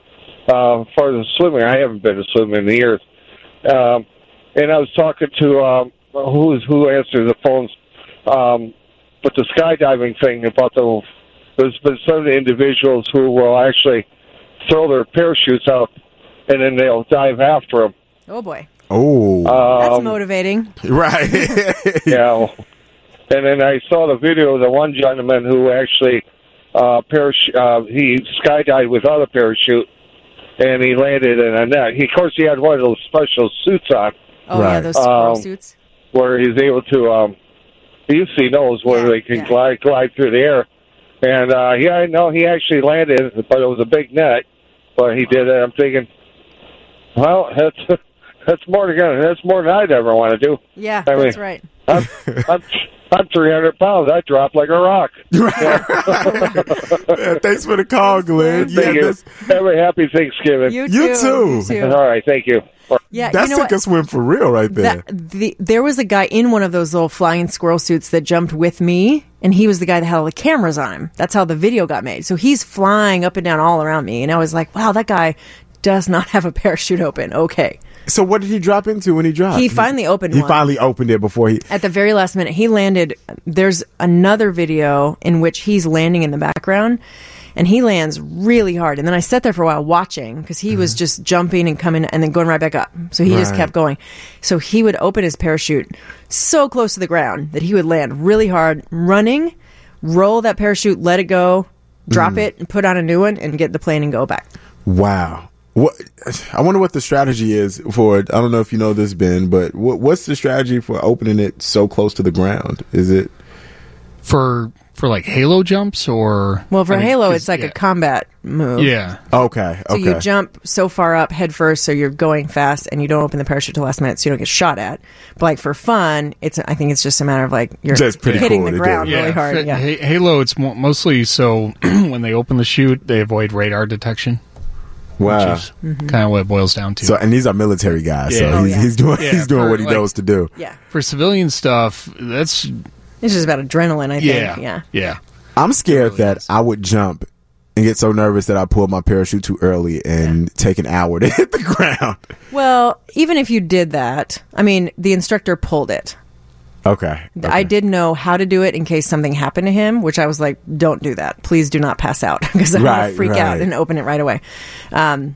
uh, as far as swimming, I haven't been to swimming in years. Um, and I was talking to um, who is who answers the phones, um, but the skydiving thing about the there's been some individuals who will actually throw their parachutes out and then they'll dive after them. Oh boy, Oh, that's Um, motivating. right. Yeah. And then I saw the video of the one gentleman who actually uh, parachute, uh, he skydived without a parachute, and he landed in a net. He, of course, he had one of those special suits on Oh yeah, Right. those squirrel Um, suits. where he's able to. Um, he usually knows where Yeah, they can yeah. glide glide through the air. And uh, yeah, I know he actually landed, but it was a big net. But he did it. I'm thinking, well, that's that's more than that's more than I'd ever want to do. Yeah, I mean, that's right. I'm, I'm, I'm three hundred pounds. I drop like a rock. Yeah, thanks for the call, Glenn. Yeah, Thank you. that's, Have a happy Thanksgiving. You You too. too. You All right, thank you. Yeah, that you know took what? a swim for real right there. That, the, there was a guy in one of those little flying squirrel suits that jumped with me, and he was the guy that had all the cameras on him. That's how the video got made. So he's flying up and down all around me, and I was like, wow, that guy does not have a parachute open. Okay. So what did he drop into when he dropped? He finally opened He one. finally opened it before he. At the very last minute, he landed. There's another video in which he's landing in the background, and he lands really hard. And then I sat there for a while watching because he was just jumping and coming and then going right back up. So he just Right. kept going. So he would open his parachute so close to the ground that he would land really hard, running, roll that parachute, let it go, drop it, and put on a new one, and get the plane and go back. Wow. What I wonder what the strategy is for it. I don't know if you know this, Ben, but what, what's the strategy for opening it so close to the ground? Is it For for like Halo jumps or Well, for I mean, Halo, 'cause- it's like yeah. a combat move. Yeah. okay? So Okay. you jump so far up head first, so you're going fast, and you don't open the parachute till last minute, so you don't get shot at. But like for fun, it's I think it's just a matter of like you're Just pretty hitting cool the to do. ground Yeah, really hard. for Yeah, Ha- Halo, it's mo- mostly so when they open the chute, they avoid radar detection, Wow. which is kind of what it boils down to. So and these are military guys, Yeah. so Oh, he's, yeah. he's doing Yeah, he's doing for, what he like- knows to do. yeah. For civilian stuff, that's It's just about adrenaline. I yeah, think. Yeah. yeah. I'm scared really that is. I would jump and get so nervous that I pull my parachute too early and take an hour to hit the ground. Well, even if you did that, I mean, the instructor pulled it. Okay. I did know how to do it in case something happened to him, which I was like, don't do that. Please do not pass out because I want Right, to freak out right. and open it right away. Um,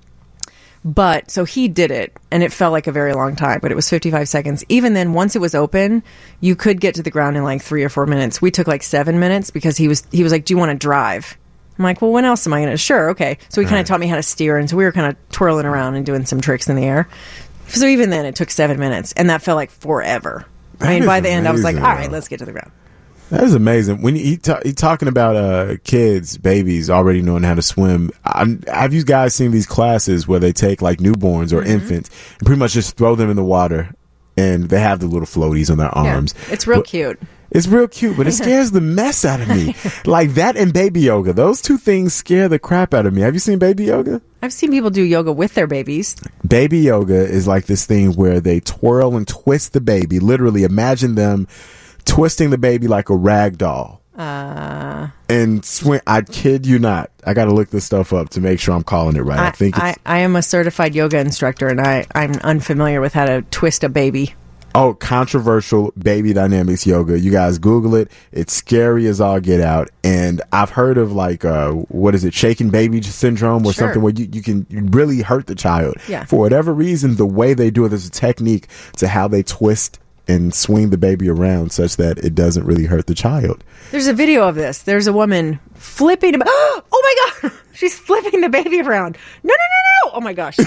but so he did it, and it felt like a very long time, but it was fifty-five seconds. Even then, once it was open, you could get to the ground in like three or four minutes. We took like seven minutes because he was he was like, "Do you want to drive?" I'm like, "Well, when else am I going to?" Sure, okay. So he kind of taught me how to steer, and so we were kind of twirling around and doing some tricks in the air. So even then, it took seven minutes, and that felt like forever. I That mean, is by the end, I was like, amazing, "All right, though. let's get to the ground." That is amazing. When he ta- he talking about uh kids, babies already knowing how to swim. I, have you guys seen these classes where they take like newborns or Mm-hmm. infants and pretty much just throw them in the water and they have the little floaties on their Yeah. arms? It's real But- cute. It's real cute, but it scares the mess out of me. Like that and baby yoga. Those two things scare the crap out of me. Have you seen baby yoga? I've seen people do yoga with their babies. Baby yoga is like this thing where they twirl and twist the baby. Literally, imagine them twisting the baby like a rag doll. Uh, And swing. I kid you not. I got to look this stuff up to make sure I'm calling it right. I, I, think it's I, I am a certified yoga instructor, and I, I'm unfamiliar with how to twist a baby. oh controversial baby dynamics yoga. You guys Google it. It's scary as all get out. And I've heard of like uh what is it, shaken baby syndrome or Sure. something where you, you can really hurt the child. Yeah. For whatever reason, the way they do it, there's a technique to how they twist and swing the baby around such that it doesn't really hurt the child. There's a video of this. There's a woman flipping. A, oh my god, she's flipping the baby around. No, no, no, no! Oh my gosh.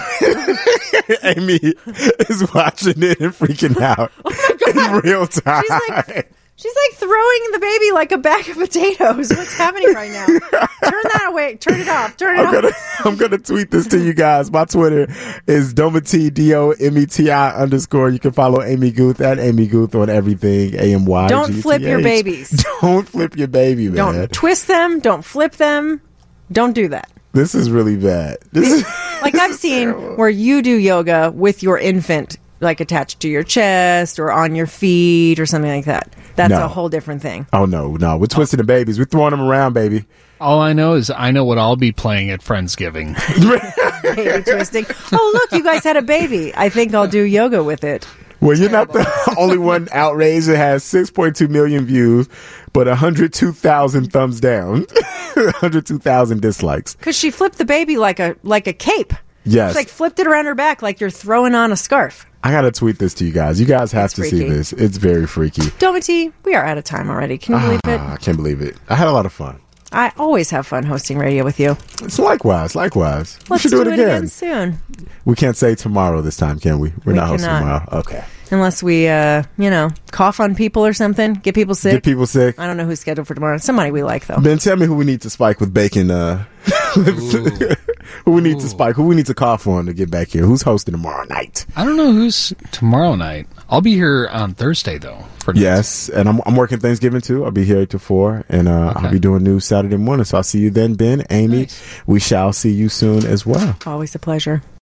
Amy is watching it and freaking out in real time. She's like, she's like throwing the baby like a bag of potatoes. What's happening right now? Turn that away. Turn it off. Turn it I'm off. gonna I'm gonna tweet this to you guys. My Twitter is Dometi D O M E T I underscore. You can follow Amy Guth at Amy Guth on everything. A M Y. Don't flip your babies. Don't flip your baby, man. Don't twist them. Don't flip them. Don't do that. This is really bad. This is Like I've seen where you do yoga with your infant, like attached to your chest or on your feet or something like that. That's No. a whole different thing. Oh no, no. We're twisting the babies. We're throwing them around, baby. All I know is I know what I'll be playing at Friendsgiving. baby twisting. Oh, look, you guys had a baby. I think I'll do yoga with it. Well, you're not the only one outraged. It has six point two million views, but one hundred two thousand thumbs down, one hundred two thousand dislikes. Because she flipped the baby like a like a cape. Yes. She like flipped it around her back like you're throwing on a scarf. I got to tweet this to you guys. You guys have It's to freaky. see this. It's very freaky. Domity, we are out of time already. Can you believe it? Ah, I can't believe it. I had a lot of fun. I always have fun hosting radio with you. It's likewise, likewise. we Let's should do, do it again. soon. We can't say tomorrow this time, can we? We're We not hosting cannot. tomorrow. Okay. Unless we, uh, you know, cough on people or something, get people sick. Get people sick. I don't know who's scheduled for tomorrow. Somebody we like, though. Ben, tell me who we need to spike with bacon. Uh, who we need to spike? Who we need to cough on to get back here? Who's hosting tomorrow night? I don't know who's tomorrow night. I'll be here on Thursday though. For Yes, and I'm I'm working Thanksgiving too. I'll be here eight to four, and uh, Okay. I'll be doing news Saturday morning. So I'll see you then, Ben, Amy. Nice. We shall see you soon as well. Always a pleasure.